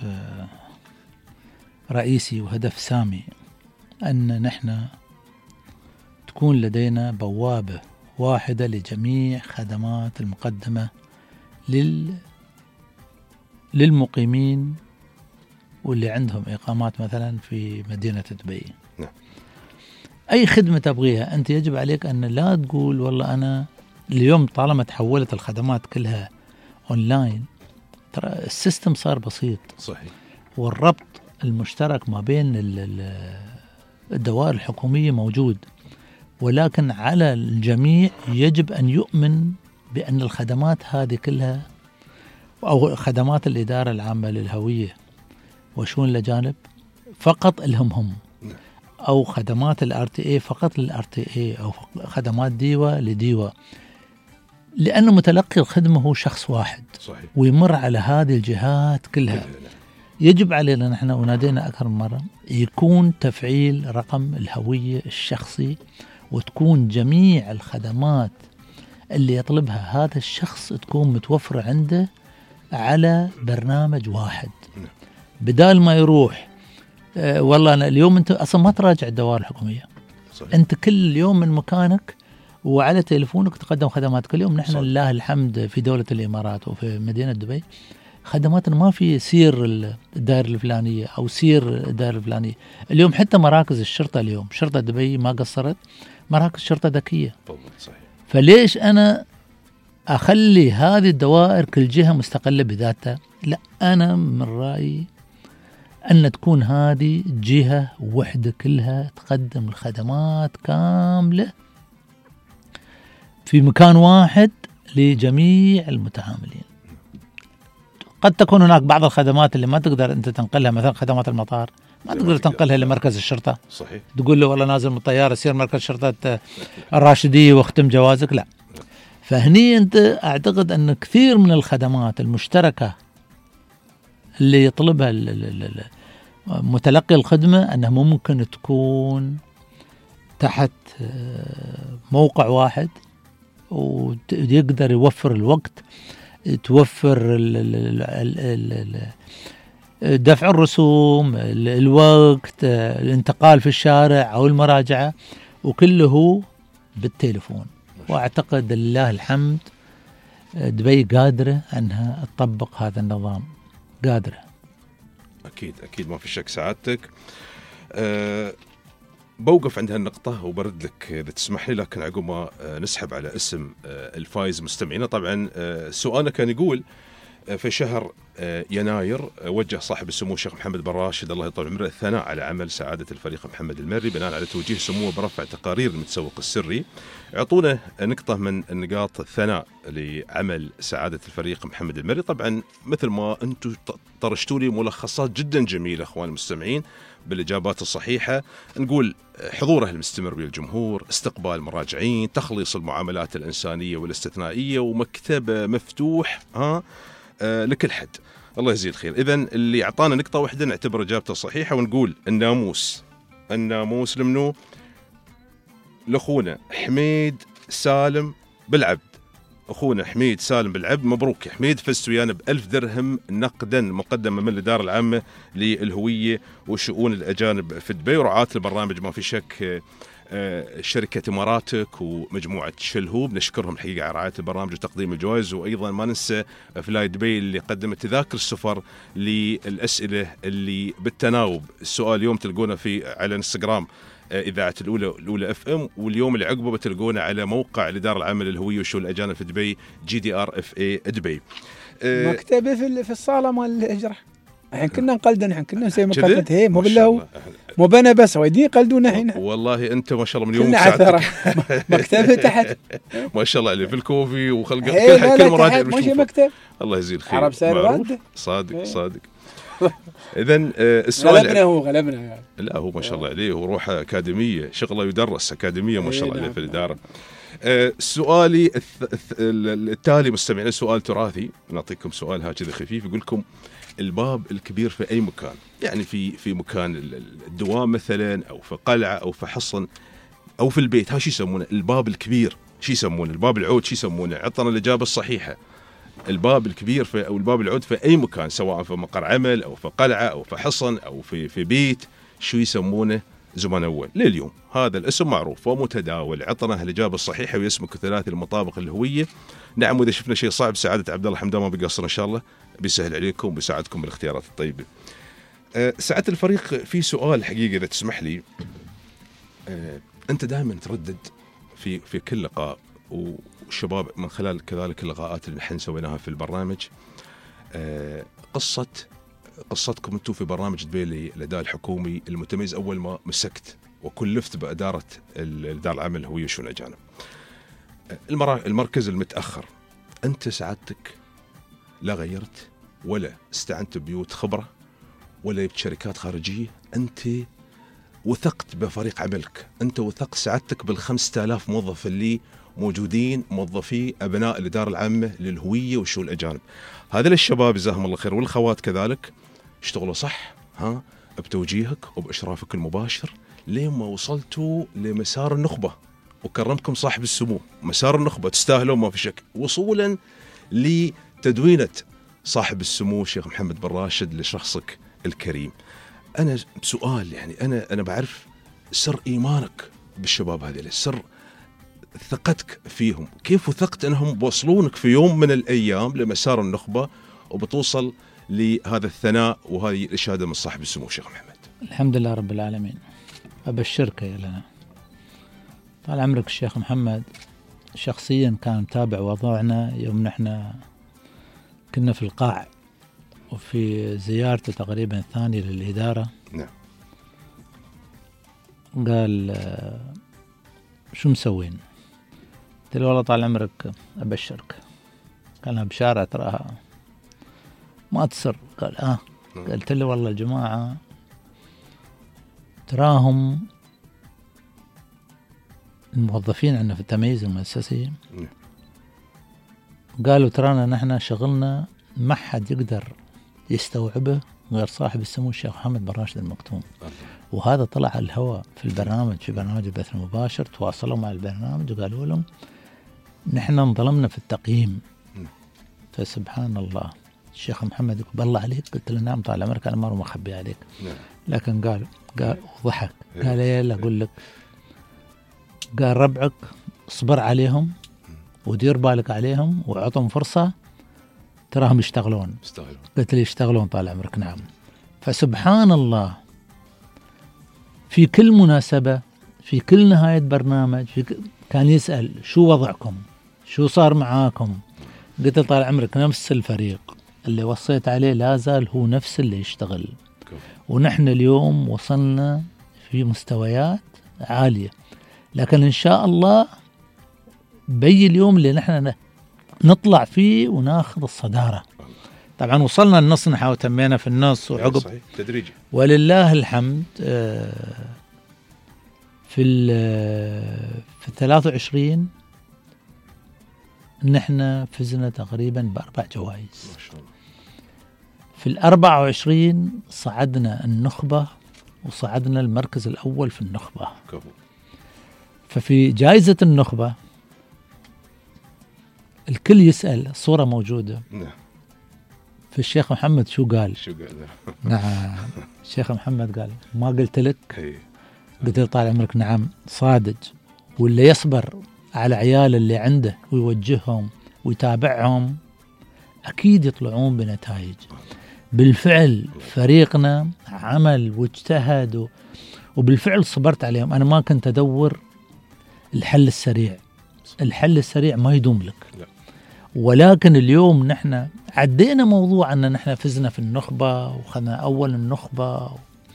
رئيسي وهدف سامي، أن نحن تكون لدينا بوابة واحدة لجميع خدمات المقدمة للمقيمين واللي عندهم إقامات مثلا في مدينة دبي. أي خدمة تبغيها أنت يجب عليك أن لا تقول والله أنا اليوم طالما تحولت الخدمات كلها أونلاين، ترى السيستم صار بسيط. صحيح. والربط المشترك ما بين الدوائر الحكومية موجود، ولكن على الجميع يجب أن يؤمن بأن الخدمات هذه كلها أو خدمات الإدارة العامة للهوية وشؤون الأجانب فقط لهم، أو خدمات الRTA فقط للRTA، أو خدمات ديوة لديوة، لأن متلقي الخدمة هو شخص واحد. صحيح. ويمر على هذه الجهات كلها. يجب علينا نحن ونادينا أكثر من مرة يكون تفعيل رقم الهوية الشخصي، وتكون جميع الخدمات اللي يطلبها هذا الشخص تكون متوفرة عنده على برنامج واحد، بدال ما يروح والله أنا اليوم أنت أصلا ما تراجع الدوائر الحكومية. صحيح. أنت كل يوم من مكانك وعلى تليفونك تقدم خدمات كل يوم. نحن لله الحمد في دولة الإمارات وفي مدينة دبي خدماتنا ما في سير الدائرة الفلانية أو سير الدائرة الفلانية. اليوم حتى مراكز الشرطة، اليوم شرطة دبي ما قصرت، مراكز شرطة ذكية. صحيح. فليش أنا أخلي هذه الدوائر كل جهة مستقلة بذاتها؟ لا، أنا من رأيي أن تكون هذه جهة وحدة كلها تقدم الخدمات كاملة في مكان واحد لجميع المتعاملين. قد تكون هناك بعض الخدمات اللي ما تقدر أنت تنقلها، مثلا خدمات المطار ما تقدر تنقلها لمركز الشرطة. صحيح. تقول له والله نازل من الطيارة سير مركز شرطة الراشدية واختم جوازك، لا. فهني أنت أعتقد أن كثير من الخدمات المشتركة اللي يطلبها متلقي الخدمة أنها ممكن تكون تحت موقع واحد، ويقدر يوفر الوقت، توفر دفع الرسوم، الوقت، الانتقال في الشارع أو المراجعة، وكله بالتليفون. وأعتقد لله الحمد دبي قادرة أنها تطبق هذا النظام، قادرة. أكيد ما في شك سعادتك. بوقف عند هالنقطة وبرد لك إذا تسمح لي، لكن عقب ما نسحب على اسم الفائز مستمعينا. طبعا سؤالنا كان يقول في شهر يناير وجه صاحب السمو الشيخ محمد بن راشد الله يطول عمره الثناء على عمل سعادة الفريق محمد المري بناء على توجيه سموه برفع تقارير المتسوق السري. اعطونا نقطة من النقاط الثناء لعمل سعادة الفريق محمد المري. طبعا مثل ما انتم طرشتوا لي ملخصات جدا جميلة اخوان المستمعين بالإجابات الصحيحة. نقول حضوره المستمر بالجمهور، استقبال مراجعين، تخليص المعاملات الإنسانية والاستثنائية، ومكتبة مفتوح لكل حد. الله يزيد خير. إذن اللي أعطانا نقطة واحدة نعتبر إجابته صحيحة، ونقول الناموس لمنو؟ لأخونا حميد سالم بالعبد. أخونا حميد سالم بالعبد، مبروك يا حميد، فزت ويانا ب1000 درهم نقدا مقدمة من الإدارة العامة للهوية وشؤون الأجانب في دبي ورعاة البرنامج. ما في شك شركة إماراتك ومجموعة شلهوب نشكرهم الحقيقة على رعاية البرنامج وتقديم الجوائز. وأيضا ما ننسى فلاي دبي اللي قدمت تذاكر السفر للأسئلة اللي بالتناوب. السؤال اليوم تلقونه على انستغرام إذاعة الأولى FM، واليوم اللي عقبه بتلقونه على موقع الإدارة العامة للهوية وشؤون الأجانب في دبي GDRFA دبي. مكتبة في الصالة مال الهجرة. الحين كنا نقلدن، الحين كنا نسوي مقالات هي مو بالله مو بنا بس ويدي يقلدون الحين. والله انت ما شاء الله من يوم ساعتك مكتبه تحت ما شاء الله عليه في الكوفي وخلق كل مراجع ماشي مكتب. الله يزيد خير. عرب سير صادق. اذا السؤال غلبنا يعني. لا هو ما شاء الله عليه، هو روحه اكاديميه، شغله يدرس اكاديميه ما شاء الله عليه في الاداره. سؤالي التالي مستمعين سؤال تراثي، نعطيكم سؤال هكذا خفيف. يقول لكم الباب الكبير في أي مكان، يعني في مكان الدوام مثلا أو في قلعة أو في حصن أو في البيت، ها شو يسمونه الباب الكبير؟ شو يسمونه الباب العود؟ شو يسمونه؟ عطنا الإجابة الصحيحة. الباب الكبير أو الباب العود في أي مكان، سواء في مقر عمل أو في قلعة أو في حصن أو في بيت، شو يسمونه زمان أول لليوم؟ هذا الاسم معروف ومتداول. عطنا الإجابة الصحيحة واسمك الثلاثي المطابق للهوية. نعم، وإذا شفنا شيء صعب سعادة عبد الله حمدان ما بيقصر إن شاء الله، بيسهل عليكم وبيساعدكم بالاختيارات الطيبة. سعادة الفريق في سؤال حقيقة إذا تسمح لي. أنت دائما تردد في كل لقاء، والشباب من خلال كذلك اللقاءات اللي نحن سويناها في البرنامج، قصتكم أنتم في برنامج دبي للأداء الحكومي المتميز أول ما مسكت وكلفت بإدارة الإدارة العامة الهوية والشؤون الأجانب. المركز المتأخر، أنت سعادتك لا غيرت ولا استعنت ببيوت خبرة ولا بشركات خارجية، أنت وثقت بفريق عملك، أنت وثقت سعادتك بال5000 موظف اللي موجودين، موظفي أبناء الإدارة العامة للهوية والشؤون الأجانب. هذول الشباب جزاهم الله خير والخوات كذلك اشتغلوا صح بتوجيهك وبإشرافك المباشر لين ما وصلتوا لمسار النخبة، وكرمكم صاحب السمو. مسار النخبة تستاهلوا ما في شك، وصولا لتدوينة صاحب السمو الشيخ محمد بن راشد لشخصك الكريم. أنا بسؤال، يعني أنا بعرف سر إيمانك بالشباب هذه، سر ثقتك فيهم، كيف وثقت أنهم بوصلونك في يوم من الأيام لمسار النخبة وبتوصل لهذا الثناء وهذه الإشادة من صاحب السمو الشيخ محمد؟ الحمد لله رب العالمين. أبشرك يا لنا، طال عمرك الشيخ محمد شخصيا كان متابع وضعنا يوم نحن كنا في القاع وفي زيارته تقريبا الثانية للإدارة. نعم. قال شو مسوين؟ قلت له والله طال عمرك أبشرك. قال بشارة تراها ما تصر. قال قلت له والله الجماعة تراهم الموظفين عندنا في التمييز المؤسسي قالوا ترانا نحن شغلنا ما حد يقدر يستوعبه غير صاحب السمو الشيخ محمد بن راشد المكتوم. وهذا طلع على الهواء في البرنامج، في برنامج البث المباشر، تواصلوا مع البرنامج وقالوا لهم نحن انظلمنا في التقييم. فسبحان الله الشيخ محمد يقول بالله عليك. قلت له نعم طال عمرك أنا ما أخبي عليك. لكن قال وضحك قال يلا أقول لك، قال ربعك اصبر عليهم ودير بالك عليهم وعطهم فرصة تراهم يشتغلون. قلت لي يشتغلون طال عمرك. نعم. فسبحان الله في كل مناسبة، في كل نهاية برنامج كان يسأل شو وضعكم، شو صار معاكم. قلت له طال عمرك نفس الفريق اللي وصيت عليه لا زال هو نفس اللي يشتغل، ونحن اليوم وصلنا في مستويات عالية، لكن إن شاء الله بي اليوم اللي نحن نطلع فيه وناخذ الصدارة. طبعا وصلنا النص نحن وتمينا في النص وعقب تدريجي ولله الحمد. في 23 نحن فزنا تقريبا ب4 جوائز. ما شاء الله. في 24 صعدنا النخبة وصعدنا المركز الأول في النخبة. ففي جائزة النخبة الكل يسأل، الصورة موجودة. نعم. في الشيخ محمد شو قال؟ نعم. الشيخ محمد قال ما قلت لك؟ قلت له طال عمرك نعم صادق، واللي يصبر على عيال اللي عنده ويوجههم ويتابعهم أكيد يطلعون بنتائج. بالفعل فريقنا عمل واجتهد وبالفعل صبرت عليهم. أنا ما كنت أدور الحل السريع، الحل السريع ما يدوم لك. لا. ولكن اليوم نحن عدينا موضوع أن نحن فزنا في النخبة وخذنا أول النخبة.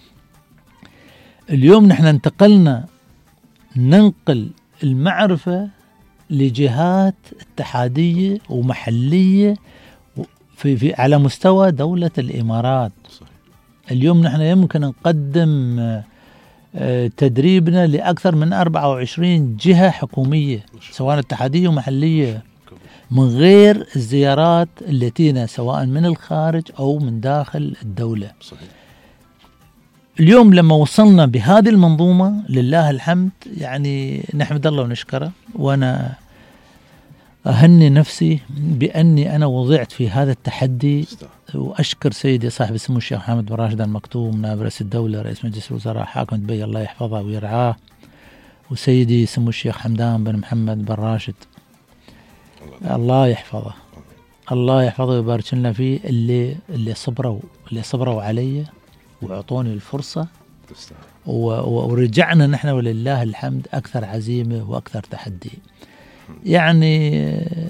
اليوم نحن انتقلنا ننقل المعرفة لجهات اتحادية ومحلية في على مستوى دولة الإمارات. صحيح. اليوم نحن يمكن نقدم تدريبنا لأكثر من 24 جهة حكومية سواء اتحادية ومحلية من غير الزيارات اللي تينا سواء من الخارج أو من داخل الدولة. صحيح. اليوم لما وصلنا بهذه المنظومة لله الحمد يعني نحمد الله ونشكره. وأنا أهني نفسي بأني أنا وضعت في هذا التحدي، وأشكر سيدي صاحب السمو الشيخ محمد بن راشد المكتوم نائب رئيس الدولة رئيس مجلس الوزراء حاكم دبي الله يحفظه ويرعاه، وسيدي سمو الشيخ حمدان بن محمد بن راشد الله يحفظه الله يحفظه ويبارك لنا فيه، اللي صبروا علي وأعطوني الفرصة ورجعنا نحن ولله الحمد أكثر عزيمة وأكثر تحدي. يعني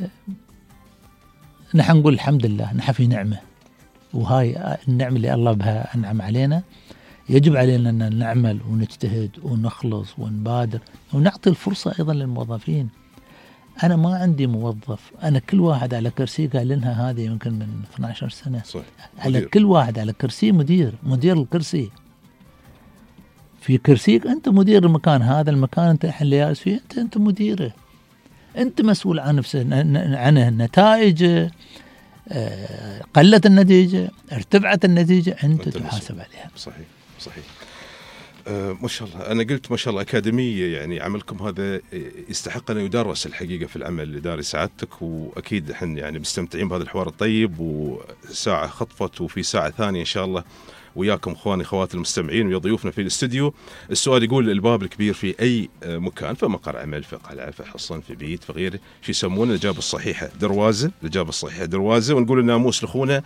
نحن نقول الحمد لله، نحن في نعمة، وهاي النعمة اللي الله بها أنعم علينا. يجب علينا أن نعمل ونجتهد ونخلص ونبادر ونعطي الفرصة أيضا للموظفين. أنا ما عندي موظف، أنا كل واحد على كرسي، قال لنا هذه يمكن من 12 سنة صحيح. على مدير. كل واحد على كرسي مدير الكرسي. في كرسيك أنت مدير المكان، هذا المكان أنت اللي جالس فيه، أنت مديره، أنت مسؤول عن نفسه، عنه النتائج، قلت النتيجة، ارتفعت النتيجة، أنت تحاسب عليها. صحيح. ما شاء الله، أنا قلت ما شاء الله أكاديمية، يعني عملكم هذا يستحق أن يدرس الحقيقة في العمل الإداري سعادتك، وأكيد إحنا يعني مستمتعين بهذا الحوار الطيب، وساعة خطفت وفي ساعة ثانية إن شاء الله وياكم إخواني خواتي المستمعين ويا ضيوفنا في الاستوديو. السؤال يقول: الباب الكبير في أي مكان، في مقر عمل، في قلعة، في حصن، في بيت، في غيره، شو يسمونه؟ الإجابة الصحيحة دروازة. الإجابة الصحيحة دروازة. ونقول الناموس لأخونا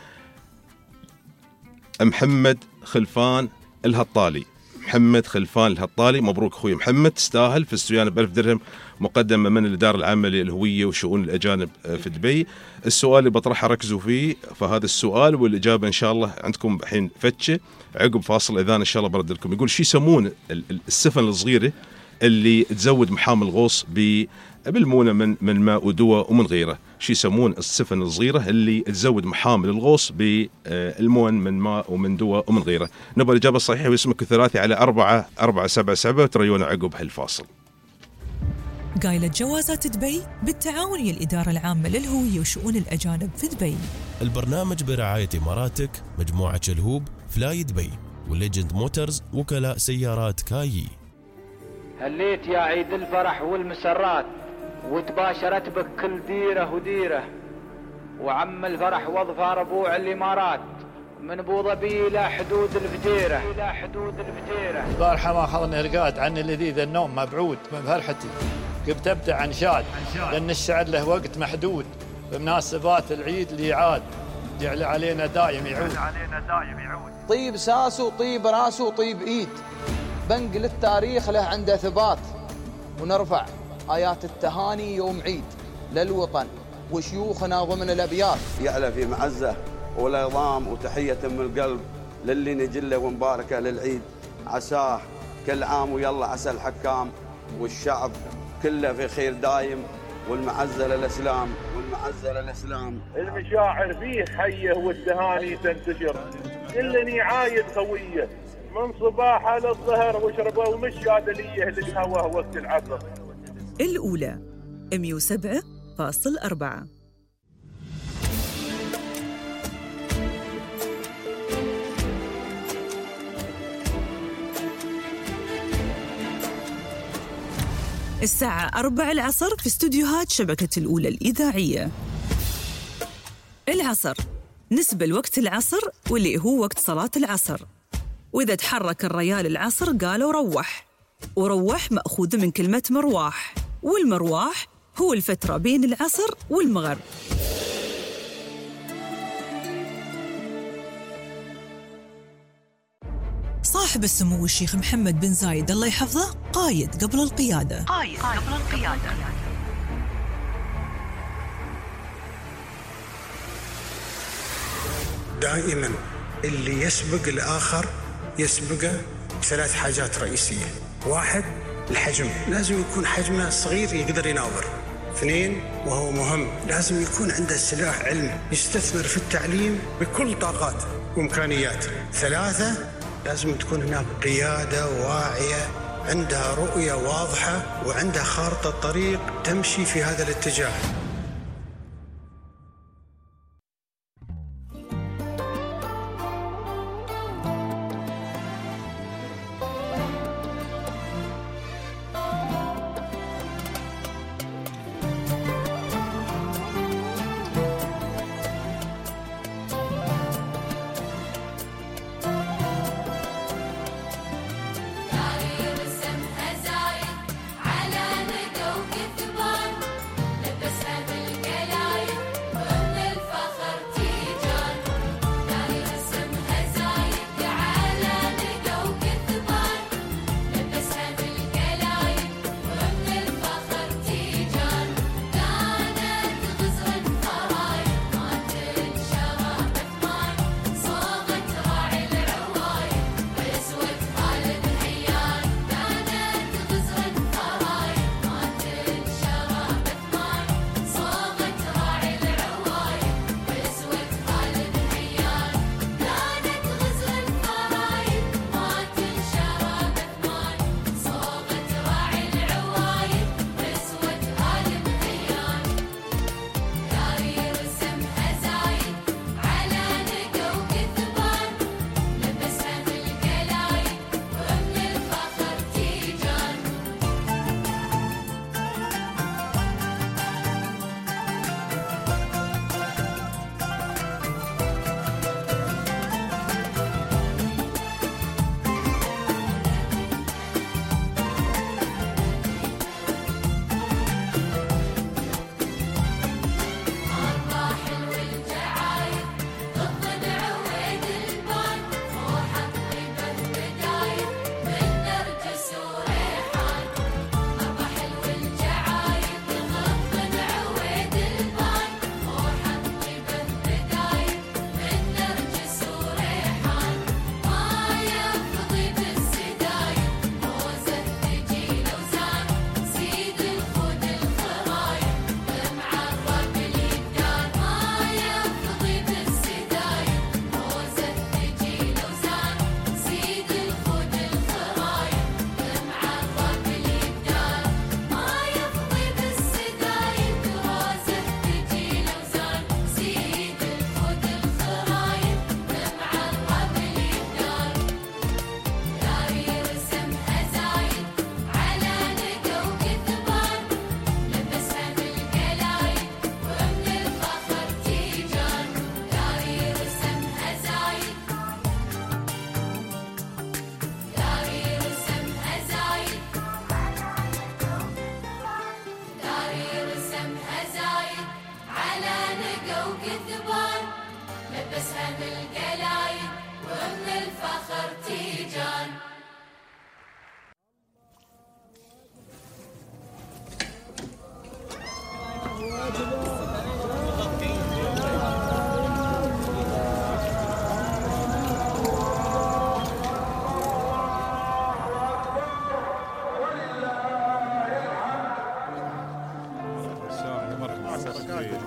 محمد خلفان الهطالي. محمد خلفان الهطالي، مبروك أخوي محمد، تستاهل، فزت ويانا ب1000 درهم مقدمة من الإدارة العامة للهوية وشؤون الأجانب في دبي. السؤال اللي بطرحه ركزوا فيه، فهذا السؤال والإجابة إن شاء الله عندكم الحين فتشة عقب فاصل إذان إن شاء الله برد لكم. يقول: شو يسمون السفن الصغيرة اللي تزود محامل الغوص بالمونة من ماء ودواء ومن غيره؟ شو يسمون السفن الصغيرة اللي تزود محامل الغوص بالمون من ماء ومن دواء ومن غيره؟ نبغى الإجابة الصحيحة واسمك الثلاثي على 4477 وتريونا عقب هالفاصل. قايلة جوازات دبي بالتعاون ويا الإدارة العامة للهوية وشؤون الأجانب في دبي. البرنامج برعاية إماراتك، مجموعة شلهوب، فلاي دبي، وليجند موترز، وكلاء سيارات كايي. هليت يا عيد الفرح والمسرات، وتباشرت بك كل ديرة وديرة، وعم الفرح واظفار ربوع الإمارات، من ابو ظبي الى حدود الفجيره. البارحه ما اخذني رقاد عني لذيذ النوم مبعود من فرحتي، قمت ابدا عن شاد لان الشعر له وقت محدود، بمناسبات العيد اللي يعاد جعل علينا دايم يعود. طيب ساسو طيب راسو طيب ايد، بنقل التاريخ له عنده ثبات، ونرفع آيات التهاني يوم عيد للوطن وشيوخنا ضمن الأبيات. يعلى في معزة والعظام وتحية من القلب للي نجله ونباركه للعيد، عساه كل عام ويلا عسى الحكام والشعب كله في خير دايم، والمعزة للإسلام المشاعر فيه حيه والتهاني تنتشر، كلني عايد خويه من صباحه للظهر واشربوا مشياد اللي يهلك هواه وقت العصر. الأولى 107.4. الساعة 4 العصر في استوديوهات شبكة الأولى الإذاعية. العصر نسبة لوقت العصر واللي هو وقت صلاة العصر، وإذا تحرك الريال العصر قالوا روح، وروح مأخوذ من كلمة مرواح، والمرواح هو الفترة بين العصر والمغرب. صاحب السمو الشيخ محمد بن زايد الله يحفظه قايد قبل القيادة. دائما اللي يسبق الآخر يسبقه بثلاث حاجات رئيسية: واحد، الحجم، لازم يكون حجمه صغير يقدر يناظر. اثنين، وهو مهم، لازم يكون عنده سلاح علمي يستثمر في التعليم بكل طاقاته وإمكانياته. ثلاثة، لازم تكون هناك قيادة واعية عندها رؤية واضحة وعندها خارطة طريق تمشي في هذا الاتجاه. على ندى وكثبان، لبسها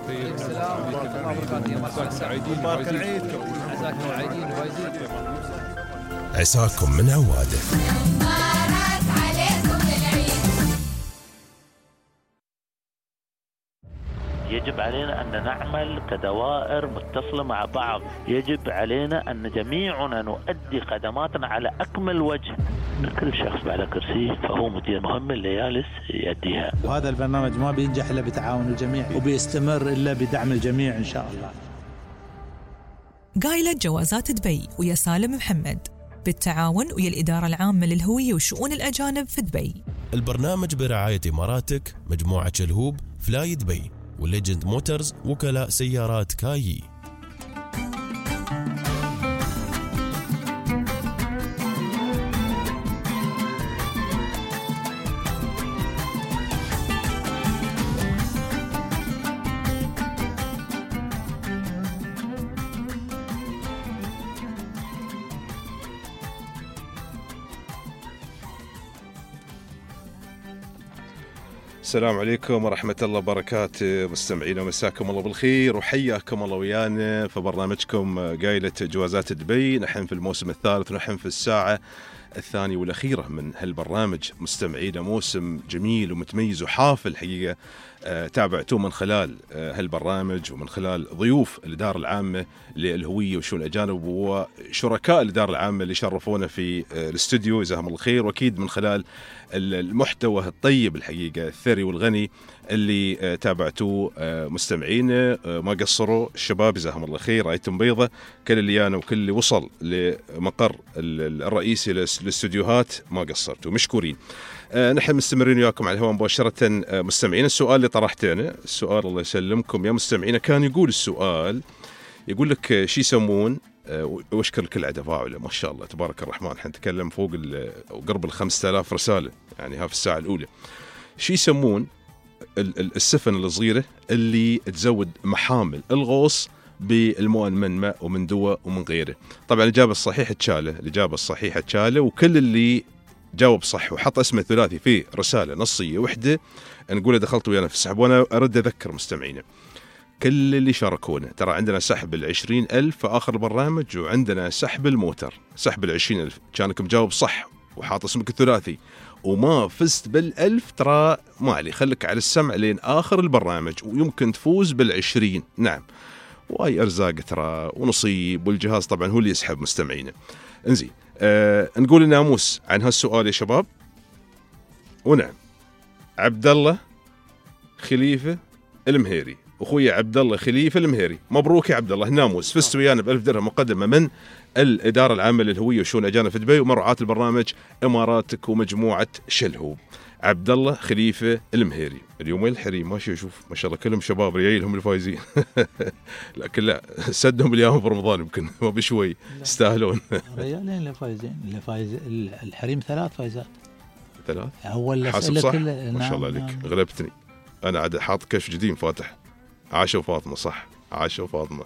بخير. السلام ورحمة الله وبركاته. يا مرحبا سعيدين مبارك عيدكم. عساكم وعيدين وفايزين. عساكم من عواده. يجب علينا أن نعمل كدوائر متصلة مع بعض. يجب علينا أن جميعنا نؤدي خدماتنا على أكمل وجه. كل شخص على كرسي فهو مدير مهمة اللي جالس يؤديها. وهذا البرنامج ما بينجح إلا بتعاون الجميع وبيستمر إلا بدعم الجميع إن شاء الله. قايلة جوازات دبي ويا سالم محمد بالتعاون ويا الإدارة العامة للهوية وشؤون الأجانب في دبي. البرنامج برعاية إماراتك، مجموعة شلهوب، فلاي دبي، وليجند موترز، وكلاء سيارات كايي. السلام عليكم ورحمة الله وبركاته مستمعينا، مساكم الله بالخير وحياكم الله ويانا في برنامجكم قايلة جوازات دبي. نحن في الموسم الثالث ونحن في الساعة الثانية والأخيرة من هالبرنامج. مستمعينا موسم جميل ومتميز وحافل حقيقة، تابعتوه من خلال هالبرنامج ومن خلال ضيوف الإدارة العامة للهوية وشؤون الأجانب وشركاء الإدارة العامة اللي شرفونا في الاستوديو، جزاهم الله الخير. وأكيد من خلال المحتوى الطيب الحقيقة الثري والغني اللي تابعتوه مستمعينا. ما قصروا الشباب جزاهم الله خير، رايتم بيضة. كل اللي أنا وكل اللي وصل لمقر الرئيسي للاستوديوهات ما قصرتوا، مشكورين. نحن مستمرين وياكم على الهواء مباشرة مستمعين. السؤال اللي طرحته أنا، السؤال الله يسلمكم يا مستمعين، كان يقول السؤال يقول لك شي يسمون، واشكر الكل على تفاعله ما شاء الله تبارك الرحمن. حنتكلم فوق قرب 5000 رسالة يعني ها في الساعة الأولى. شي يسمون السفن الصغيرة اللي تزود محامل الغوص بالمواد من ماء ومن دواء ومن غيره. طبعا الإجابة الصحيحة تشاله، وكل اللي جاوب صح وحط اسمه ثلاثي في رسالة نصية وحدة نقوله دخلت ويانا في السحب. وأنا أرد أذكر مستمعينا كل اللي شاركونا، ترى عندنا سحب 20,000 في آخر البرنامج، وعندنا سحب الموتر سحب 20,000. كانك مجاوب صح وحاط اسمك الثلاثي وما فزت 1000 ترى ما علي، خليك على السمع لين آخر البرنامج ويمكن تفوز 20. نعم، واي أرزاق ترى ونصيب، والجهاز طبعا هو اللي يسحب مستمعينا. انزين نقول الناموس عن هالسؤال يا شباب. ونعم، عبد الله خليفة المهيري، أخوي عبد الله خليفة المهيري، مبروك يا عبد الله، ناموس فزت ويانا ب1000 درهم مقدمة من الإدارة العامة للهوية وشؤون الأجانب في دبي ومرعاة البرنامج إماراتك ومجموعة شلهوب. عبد الله خليفة المهيري. اليوم الحريم ماشي أشوف ما شاء الله كلهم شباب ريالهم الفايزين لكن لا سدهم اليوم في رمضان يمكن ما بشوي يستاهلون. ريالين اللي فايزين الحريم 3 فايزات. 3 أول حاسب صح ما شاء الله عليك. غلبتني أنا عاد حاط كشف جديد فاتح عاشوا فاطمة صح، عاشوا فاطمة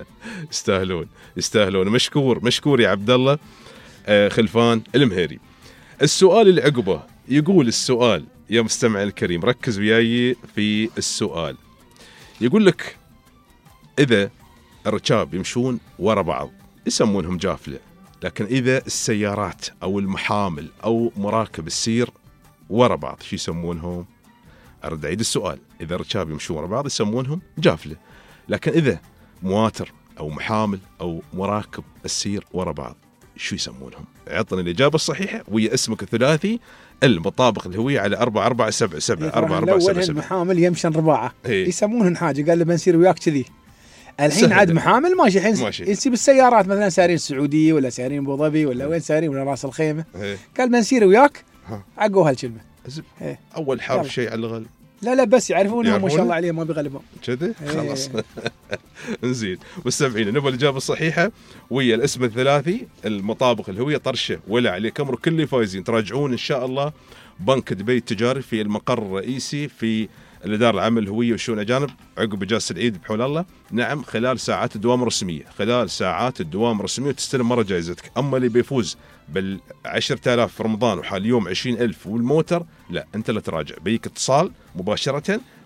يستاهلون. مشكور يا عبد الله خلفان المهيري. السؤال اللي عقبه يقول السؤال يا مستمع الكريم، ركز وياي في السؤال. يقول لك إذا الركاب يمشون ورا بعض يسمونهم جافلة، لكن إذا السيارات أو المحامل أو مراكب السير ورا بعض شو يسمونهم؟ أرد أعيد السؤال. إذا الركاب يمشون ورا بعض يسمونهم جافلة، لكن إذا مواتر أو محامل أو مراكب السير ورا بعض شو يسمونهم؟ عطنا الإجابة الصحيحة ويا اسمك الثلاثي المطابق الهوية على 4477 4477. المحامل يمشي رباعة يسمونهم حاجة، قال له بنسير وياك كذي. الحين عاد محامل ماشي، الحين ينسي بالسيارات مثلا سارين السعودية ولا سارين ابو ظبي ولا وين سارين ولا راس الخيمة، قال بنسير وياك عقوا هالكلمة. أول حرف شيء على الغل. لا بس يعرفونهم ما شاء الله عليهم ما بيغلبهم كذا خلاص. نزين مستمعين نبغى الإجابة الصحيحة ويا الاسم الثلاثي المطابق الهوية طرشة ولا عليك أمر. كل اللي فايزين تراجعون إن شاء الله بنك دبي التجاري في المقر الرئيسي في الإدارة العامة للهوية وشؤون الأجانب عقب إجازة العيد بحول الله. نعم خلال ساعات الدوام الرسمية، وتستلم مرة جائزتك. أما اللي بيفوز بال10,000 في رمضان وحال يوم 20,000 والموتر لا أنت لا تراجع، بيك اتصال مباشرة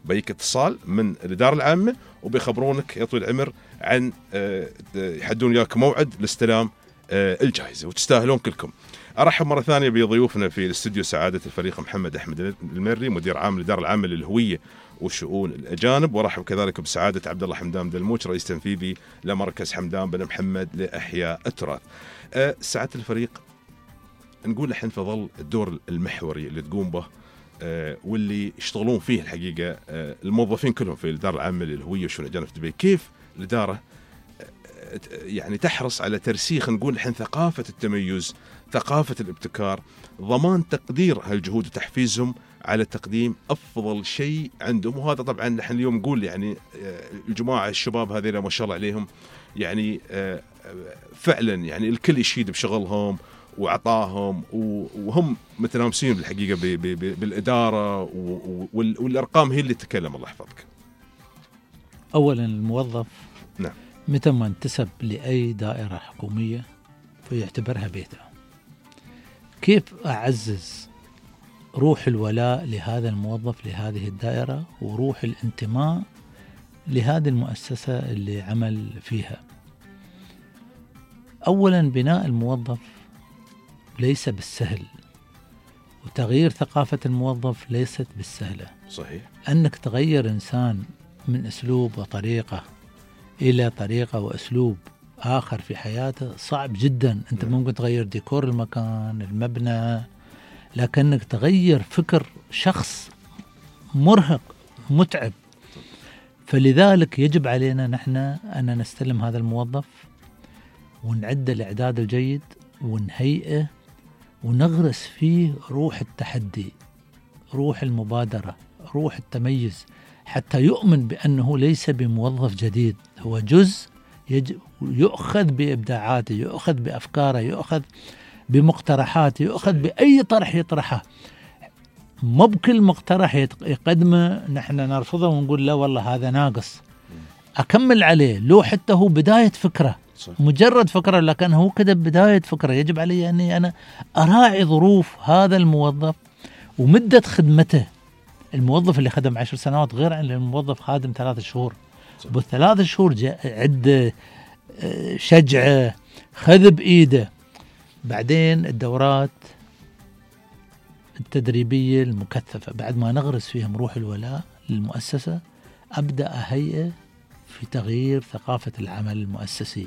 بيك اتصال من الإدارة العامة وبيخبرونك يا طويل العمر عن يحدون وياك موعد لاستلام الجائزة، وتستاهلون كلكم. أرحب مرة ثانية بضيوفنا في الاستوديو سعادة الفريق محمد أحمد المري مدير عام الإدارة العامة للهوية وشؤون الأجانب، ورحب كذلك بسعادة عبد الله حمدان دلموش رئيس تنفيذي لمركز حمدان بن محمد لإحياء التراث. سعادة الفريق، نقول الحين في ظل الدور المحوري اللي تقوم به واللي يشتغلون فيه الحقيقة الموظفين كلهم في الإدارة العامة للهوية وشؤون الأجانب في دبي، كيف الإدارة يعني تحرص على ترسيخ نقول الحين ثقافة التميز، ثقافة الابتكار، ضمان تقدير هالجهود وتحفيزهم على تقديم أفضل شيء عندهم؟ وهذا طبعا نحن اليوم نقول يعني الجماعة الشباب هذين ما شاء الله عليهم يعني فعلا يعني الكل يشيد بشغلهم وعطاهم وهم متنافسين بالحقيقة بالإدارة، والأرقام هي اللي تتكلم. الله يحفظك. أولا الموظف نعم متى ما انتسب لأي دائرة حكومية فيعتبرها بيته. كيف أعزز روح الولاء لهذا الموظف لهذه الدائرة وروح الانتماء لهذه المؤسسة اللي عمل فيها؟ أولا بناء الموظف ليس بالسهل، وتغيير ثقافة الموظف ليست بالسهلة. صحيح. أنك تغير إنسان من أسلوب وطريقة إلى طريقة وأسلوب آخر في حياته صعب جدا. أنت ممكن تغير ديكور المكان، المبنى، لكنك تغير فكر شخص مرهق متعب. فلذلك يجب علينا نحن أن نستلم هذا الموظف ونعد الإعداد الجيد ونهيئه ونغرس فيه روح التحدي، روح المبادرة، روح التميز، حتى يؤمن بأنه ليس بموظف جديد، هو جزء يؤخذ بإبداعاته، يؤخذ بأفكاره، يؤخذ بمقترحاته، يؤخذ بأي طرح يطرحه. مو بكل مقترح يقدمه نحن نرفضه ونقول لا والله هذا ناقص، أكمل عليه. لو حتى هو بداية فكرة، مجرد فكرة، لكن هو كده بداية فكرة، يجب علي أني أنا أراعي ظروف هذا الموظف ومدة خدمته. الموظف اللي خدم 10 سنوات غير عن الموظف خادم 3 شهور. بال3 شهور عد شجعه، خذ بإيده. بعدين الدورات التدريبية المكثفة بعد ما نغرس فيهم روح الولاء للمؤسسة، أبدأ أهيئه في تغيير ثقافة العمل المؤسسي،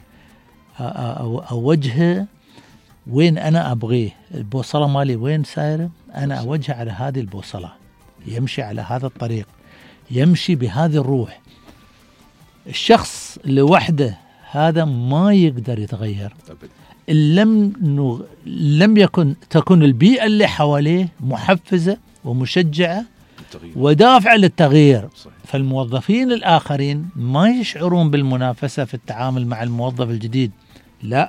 أوجهه وين أنا أبغيه، البوصلة مالي وين سايرة، أنا أوجهه على هذه البوصلة، يمشي على هذا الطريق، يمشي بهذه الروح. الشخص لوحده هذا ما يقدر يتغير إن لم تكن البيئة اللي حواليه محفزة ومشجعة ودافعة للتغيير. فالموظفين الآخرين ما يشعرون بالمنافسة في التعامل مع الموظف الجديد، لا،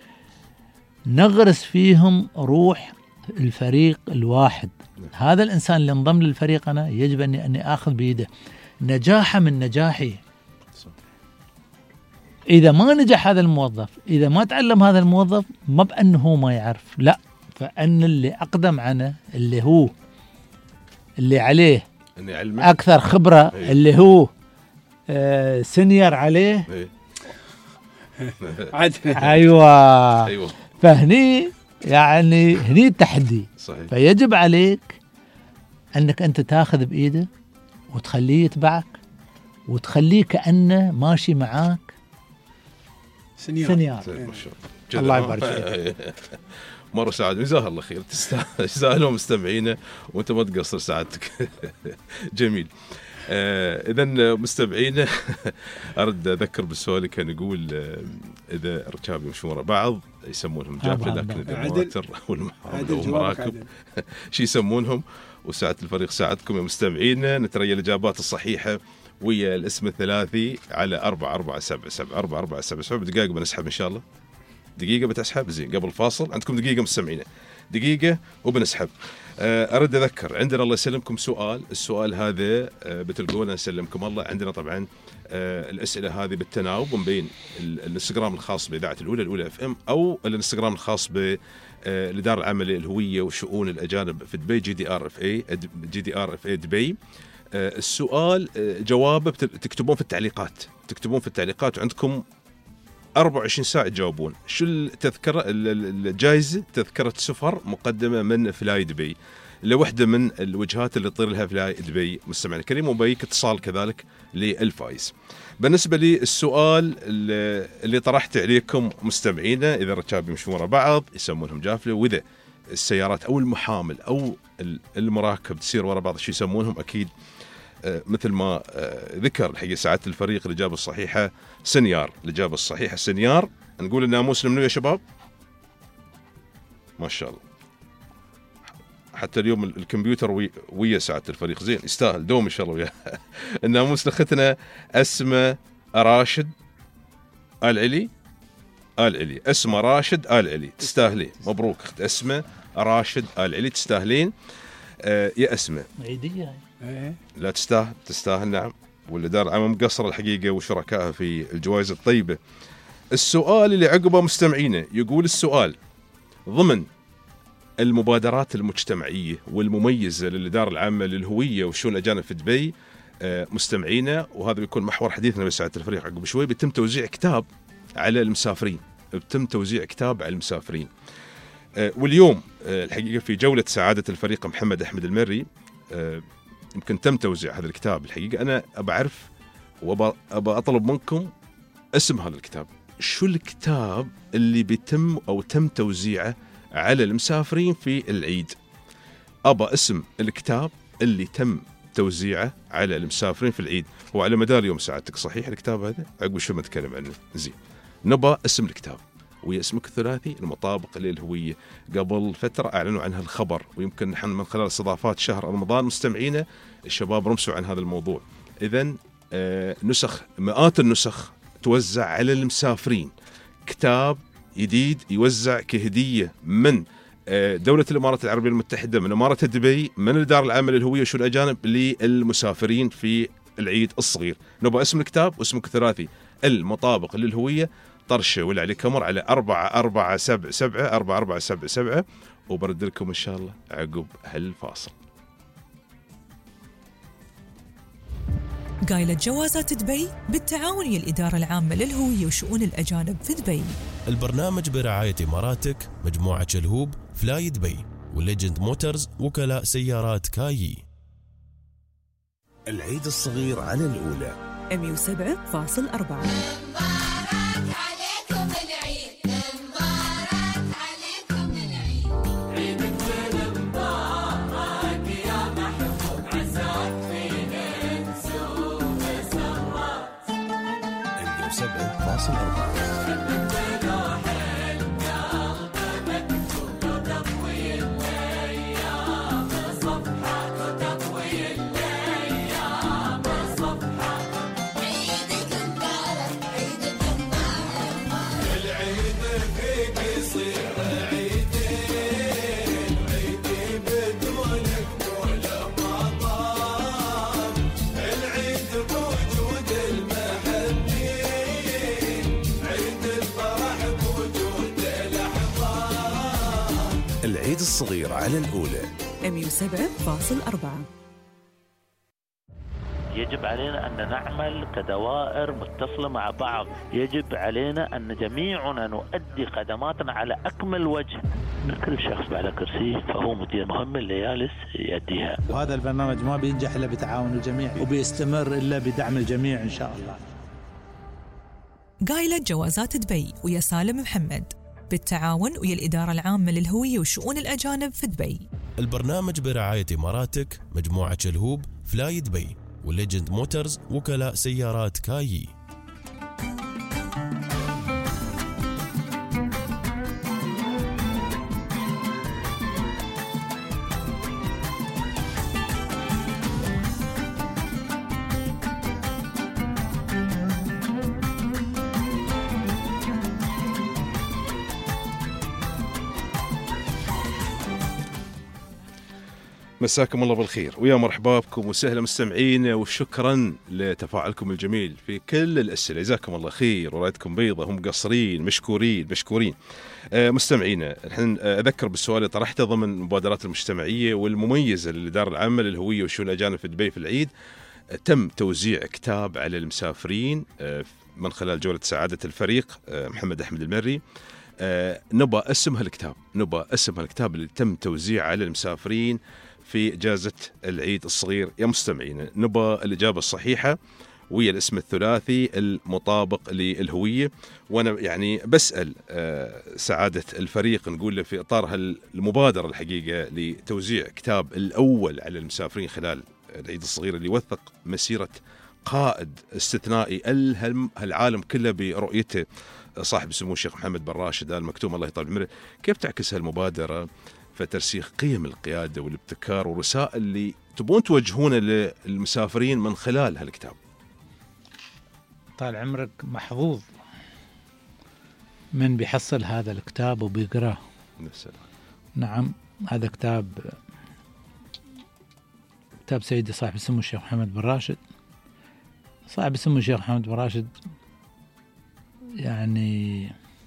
نغرس فيهم روح الفريق الواحد. هذا الإنسان اللي انضم للفريق أنا يجب أني أخذ بيده، نجاحه من نجاحي. إذا ما نجح هذا الموظف، إذا ما تعلم هذا الموظف، ما بأنه ما يعرف، لا، فأن اللي أقدم عنه، اللي هو اللي عليه أكثر خبرة، اللي هو سينيور عليه، أيوة. فهني يعني هني التحدي. صحيح. فيجب عليك أنك أنت تأخذ بإيده وتخليه يتبعك وتخليه كأنه ماشي معاك سنيار. الله يبارك فيك. مرة سعد، جزاه الله خير، تستاهلوا مستمعينا وانت ما تقصر سعادتك. جميل. إذا مستمعينا أرد أذكر بالسؤال كان يقول إذا الركاب يمشون ورا بعض يسمونهم جافة، لكن إذا المواتر والمراكب شي يسمونهم. وساعة الفريق ساعدكم يا مستمعينا نتريا الإجابات الصحيحة ويا الاسم الثلاثي على 4477 4477. بدقائق بنسحب إن شاء الله. دقيقة بتسحب زين قبل فاصل، عندكم دقيقة مستمعينا، دقيقة وبنسحب. أرد أذكر عندنا الله يسلمكم السؤال هذا بتلقونه نسلمكم الله. عندنا طبعا الأسئلة هذه بالتناوب من بين الانستغرام الخاص بإذاعة الأولى FM أو الانستغرام الخاص بالإدارة العامة للهوية وشؤون الأجانب في دبي GDRFA دبي. السؤال جوابه تكتبون في التعليقات وعندكم 24 ساعة تجاوبون. شو التذكرة الجائزة؟ تذكرة سفر مقدمة من فلاي دبي لوحدة من الوجهات اللي تطير لها فلاي دبي مستمعنا الكريم، وبيك اتصال كذلك للفائز. بالنسبة لي السؤال اللي طرحت عليكم مستمعينا، إذا الركاب يمشون ورا بعض يسمونهم جافلة، وإذا السيارات أو المحامل أو المراكب تسير ورا بعض شو يسمونهم؟ أكيد مثل ما ذكر الحقيقة سعادة الفريق الإجابة الصحيحة سنيار. الإجابة الصحيحة سنيار. نقول الناموس منو يا شباب؟ ما شاء الله، حتى اليوم الكمبيوتر ويا سعادة الفريق، زين يستاهل دوم إن شاء الله وياه. الناموس لختنا أسماء راشد آل علي، أسماء راشد آل علي، تستاهلين. مبروك أخت أسماء راشد آل علي، تستاهلين يا أسماء. عيدية لا تستاهل نعم. والإدارة العامة مقصرة الحقيقة وشركائها في الجوائز الطيبة. السؤال اللي عقبه مستمعينا يقول السؤال: ضمن المبادرات المجتمعية والمميزة للإدارة العامة للهوية والشؤون الأجانب في دبي مستمعينا، وهذا بيكون محور حديثنا بساعة الفريق عقب شوي، بيتم توزيع كتاب على المسافرين. واليوم الحقيقة في جولة سعادة الفريق محمد أحمد المري يمكن تم توزيع هذا الكتاب. الحقيقة أنا أعرف وأبى أطلب منكم اسم هذا الكتاب. شو الكتاب اللي بيتم أو تم توزيعه على المسافرين في العيد؟ أبى اسم الكتاب اللي تم توزيعه على المسافرين في العيد. هو على مدار يوم سعادتك صحيح الكتاب هذا؟ عقب شو ما نتكلم عنه. زين، نبى اسم الكتاب ويا اسمك الثلاثي المطابق للهوية. قبل فترة أعلنوا عنها الخبر، ويمكن نحن من خلال استضافات شهر رمضان مستمعينا الشباب رمسوا عن هذا الموضوع. إذن مئات النسخ توزع على المسافرين. كتاب جديد يوزع كهدية من دولة الإمارات العربية المتحدة، من إمارة دبي، من الإدارة العامة للهوية والشؤون الأجانب للمسافرين في العيد الصغير. نبغى اسم الكتاب واسمك الثلاثي المطابق للهوية، طرشة ولا عليك أمر على 4477 وبرد لكم إن شاء الله عقب هالفاصل. قايلة جوازات دبي بالتعاون ويا الإدارة العامة للهوية وشؤون الأجانب في دبي. البرنامج برعاية إماراتك، مجموعة شلهوب، فلاي دبي، وليجند موتورز، وكلاء سيارات كايي. العيد الصغير على الأولى 107.4. العيد الصغير على الأولى 107.4. يجب علينا أن نعمل كدوائر متصلة مع بعض. يجب علينا أن جميعنا نؤدي خدماتنا على أكمل وجه. من كل شخص على كرسي فهو مدير مهمة اللي جالس يؤديها. وهذا البرنامج ما بينجح إلا بتعاون الجميع، وبيستمر إلا بدعم الجميع إن شاء الله. قايلة جوازات دبي ويا سالم محمد بالتعاون ويا الإدارة العامة للهوية وشؤون الأجانب في دبي. البرنامج برعاية إماراتك، مجموعة شلهوب، فلاي دبي، وليجند موتورز، وكلاء سيارات كايي. مساكم الله بالخير ويا مرحبا بكم وسهلا مستمعين، وشكرا لتفاعلكم الجميل في كل الأسئلة. جزاكم الله خير ورايتكم بيضة، هم مقصرين، مشكورين. مستمعينا، الحين أذكر بالسؤال اللي طرحته ضمن المبادرات المجتمعية والمميزة للإدارة العامة للهوية والشؤون الأجانب في دبي في العيد. تم توزيع كتاب على المسافرين من خلال جولة سعادة الفريق محمد أحمد المري. نبى اسم هالكتاب اللي تم توزيعه على المسافرين في إجازة العيد الصغير. يا مستمعين، نبى الإجابة الصحيحة ويا الاسم الثلاثي المطابق للهوية. وأنا يعني بسأل سعادة الفريق، نقول له في إطار المبادرة الحقيقة لتوزيع كتاب الأول على المسافرين خلال العيد الصغير اللي يوثق مسيرة قائد استثنائي ألهم العالم كله برؤيته صاحب السمو الشيخ محمد بن راشد آل مكتوم الله يطول عمره. كيف تعكس هالمبادرة في ترسيخ قيم القيادة والابتكار والرسائل اللي تبون توجهونه للمسافرين من خلال هالكتاب؟ طال عمرك محظوظ من بيحصل هذا الكتاب وبيقراه. نعم، هذا كتاب سيدي صاحب السمو الشيخ محمد بن راشد. صاحب السمو الشيخ محمد بن راشد يعني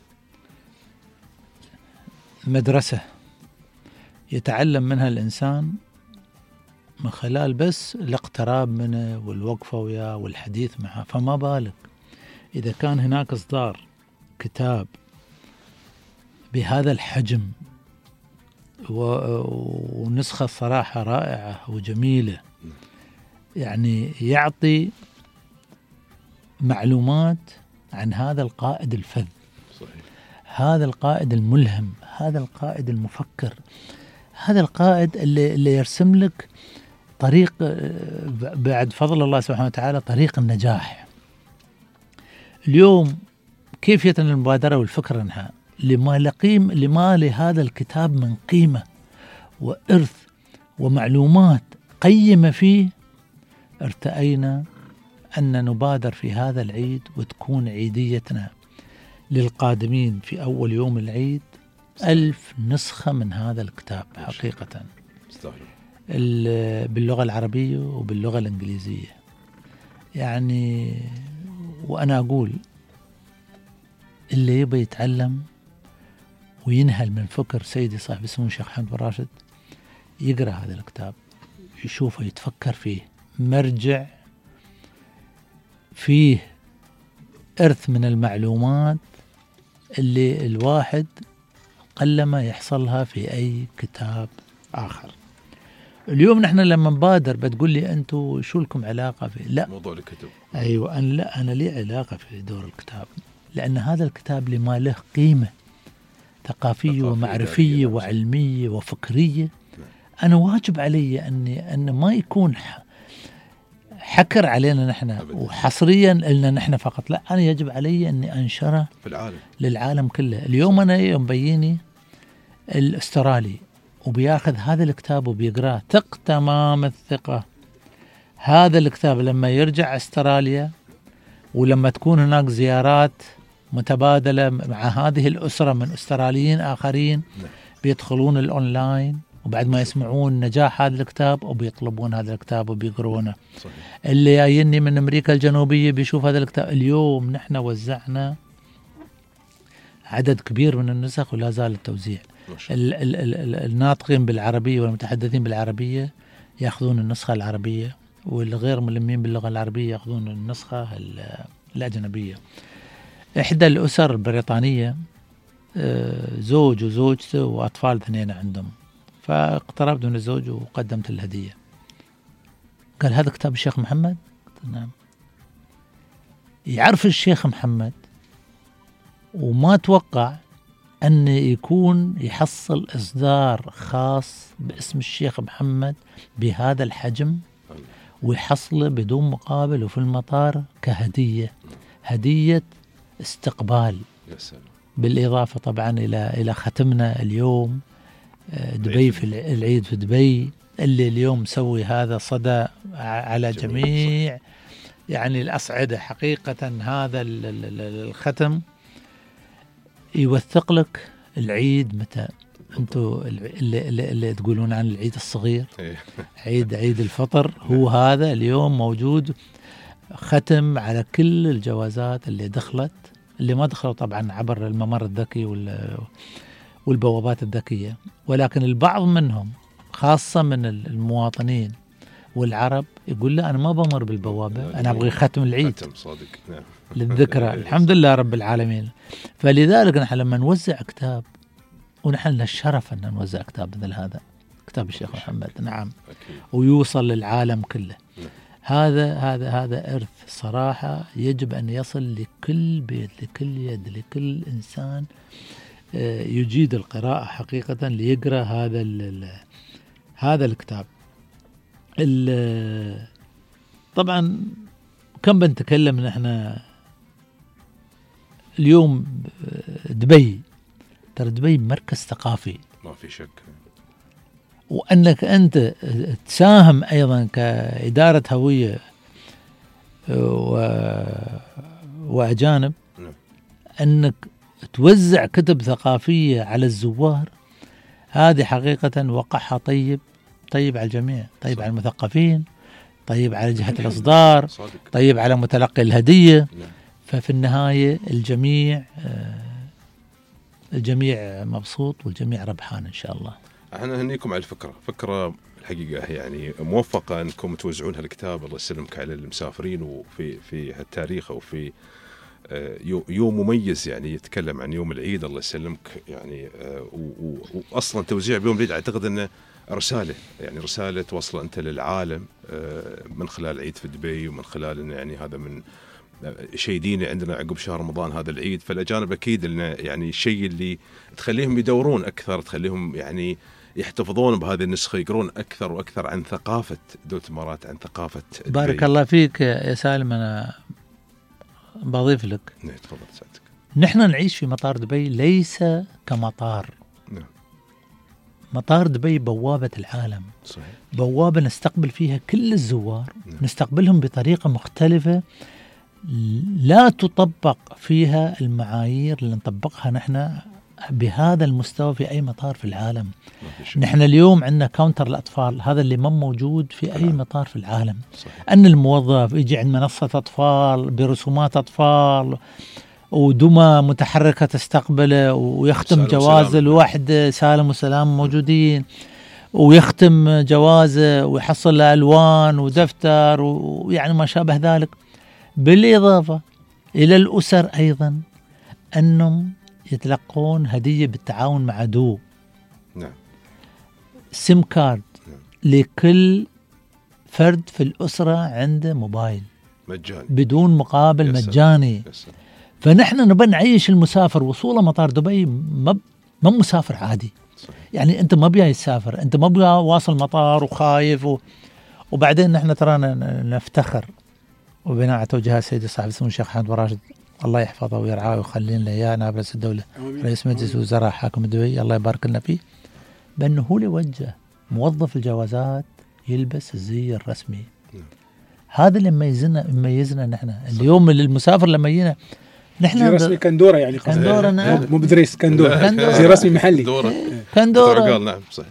مدرسة يتعلم منها الإنسان من خلال بس الاقتراب منه والوقفة وياه والحديث معه. فما بالك إذا كان هناك إصدار كتاب بهذا الحجم ونسخة صراحة رائعة وجميلة، يعني يعطي معلومات عن هذا القائد الفذ، هذا القائد الملهم، هذا القائد المفكر، هذا القائد اللي يرسم لك طريق بعد فضل الله سبحانه وتعالى، طريق النجاح. اليوم كيفية المبادرة والفكرة عنها لما لهذا الكتاب من قيمة وإرث ومعلومات قيمة فيه، ارتأينا أن نبادر في هذا العيد وتكون عيديتنا للقادمين في أول يوم العيد 1000 نسخة من هذا الكتاب حقيقة باللغة العربية وباللغة الإنجليزية. يعني وأنا أقول اللي يبي يتعلم وينهل من فكر سيدي صاحب السمو الشيخ محمد بن راشد يقرأ هذا الكتاب، يشوفه، يتفكر فيه، مرجع فيه إرث من المعلومات اللي الواحد قلما يحصلها في أي كتاب آخر. اليوم نحن لما نبادر بتقول لي أنتوا شو لكم علاقة فيه؟ لا، موضوع الكتب. أيوة، أنا لي علاقة في دور الكتاب، لأن هذا الكتاب لما له قيمة ثقافية ومعرفية وعلمية وفكرية. أنا واجب علي أن ما يكون حكر علينا نحن وحصريا لنا نحن فقط، لا، أنا يجب علي أني أنشره في العالم للعالم كله. اليوم أنا يوم بيني الأسترالي وبياخذ هذا الكتاب وبيقراه، ثق تمام الثقة هذا الكتاب لما يرجع أستراليا ولما تكون هناك زيارات متبادلة مع هذه الأسرة من أستراليين آخرين بيدخلون الأونلاين وبعد ما يسمعون نجاح هذا الكتاب وبيطلبون هذا الكتاب وبيقرونه. اللي جايني من أمريكا الجنوبية بيشوف هذا الكتاب. اليوم نحن وزعنا عدد كبير من النسخ ولا زال التوزيع. الناطقين بالعربية والمتحدثين بالعربية يأخذون النسخة العربية، والغير ملمين باللغة العربية يأخذون النسخة الأجنبية. إحدى الأسر البريطانية زوج وزوجته وأطفال 2 عندهم، فاقتربت من الزوج وقدمت الهدية. قال هذا كتاب الشيخ محمد؟ نعم. يعرف الشيخ محمد وما توقع أن يكون يحصل إصدار خاص باسم الشيخ محمد بهذا الحجم ويحصله بدون مقابل وفي المطار كهدية، هدية استقبال. بالإضافة طبعا إلى ختمنا اليوم دبي في العيد في دبي، اللي اليوم مسوي هذا صدى على جميع يعني الأصعدة. حقيقة هذا الختم يوثق لك العيد متى، أنتوا اللي تقولون عن العيد الصغير، عيد الفطر، هو هذا اليوم موجود، ختم على كل الجوازات اللي دخلت، اللي ما دخلوا طبعا عبر الممر الذكي والبوابات الذكية، ولكن البعض منهم خاصة من المواطنين والعرب يقول لا أنا ما بمر بالبوابة، أنا أبغي ختم العيد، ختم صادق، نعم. للذكرى. الحمد لله رب العالمين. فلذلك نحن لما نوزع كتاب، ونحن لنا الشرف أن نوزع كتاب مثل هذا، كتاب الشيخ محمد، نعم، ويوصل للعالم كله. هذا إرث صراحة يجب أن يصل لكل بيت، لكل يد، لكل إنسان يجيد القراءة حقيقة ليقرأ هذا الكتاب. طبعا كم بنتكلم نحن اليوم دبي، ترى دبي مركز ثقافي ما في شك، وأنك أنت تساهم أيضا كإدارة هوية وأجانب أنك توزع كتب ثقافية على الزوار، هذه حقيقة وقعها طيب على الجميع، طيب على المثقفين، طيب على جهة الإصدار، طيب على متلقي الهدية. ففي النهاية الجميع مبسوط والجميع ربحان إن شاء الله. احنا هنيكم على فكرة الحقيقة يعني موفقة أنكم توزعون هالكتاب، الله يسلمك، على المسافرين، وفي هالتاريخ وفي يوم مميز يعني يتكلم عن يوم العيد، الله يسلمك يعني. وأصلا توزيع بيوم العيد أعتقد أنه رسالة توصل أنت للعالم من خلال عيد في دبي، ومن خلال أنه يعني هذا من شيء ديني عندنا عقب شهر رمضان هذا العيد. فالأجانب أكيد لنا يعني الشيء اللي تخليهم يدورون أكثر، تخليهم يعني يحتفظون بهذه النسخة، يقرون أكثر وأكثر عن ثقافة دولة الإمارات، عن ثقافة دبي. بارك الله فيك يا سالم. أنا بضيف لك. نعم تفضل سعادتك. نحن نعيش في مطار دبي ليس كمطار. نعم. مطار دبي بوابة العالم. صحيح. بوابة نستقبل فيها كل الزوار. نعم. نستقبلهم بطريقة مختلفة لا تطبق فيها المعايير اللي نطبقها نحن بهذا المستوى في أي مطار في العالم. نحن اليوم عندنا كاونتر الأطفال، هذا اللي ما موجود في أي مطار في العالم. صحيح. أن الموظف يجي عند منصة أطفال برسومات أطفال ودمى متحركة تستقبله، ويختم جواز الوحدة سالم وسلام موجودين، ويختم جوازه ويحصل له ألوان ودفتر ويعني ما شابه ذلك. بالإضافة إلى الأسر أيضا أنهم يتلقون هدية بالتعاون مع دو. نعم. سيم كارد. نعم. لكل فرد في الأسرة عنده موبايل مجاني بدون مقابل، مجاني. فنحن نبى نعيش المسافر وصوله مطار دبي ما مسافر عادي. صحيح. يعني أنت ما بيا يسافر، أنت ما بيا واصل مطار وخايف وبعدين نحن ترانا نفتخر وبناء على توجيهات سيدي صاحب السمو الشيخ حمد براشد الله يحفظه ويرعاه ويخلي لنا اياه، نائب رئيس الدوله رئيس مجلس الوزراء حاكم دبي الله يبارك لنا فيه، بانه هو اللي وجه موظف الجوازات يلبس الزي الرسمي. هذا اللي ميزنا نحن اليوم. المسافر لما يجينا نحن زي رسمي كندوره، يعني كندوره. نعم. مو بدريس كندوره زي رسمي محلي كندوره. نعم صحيح.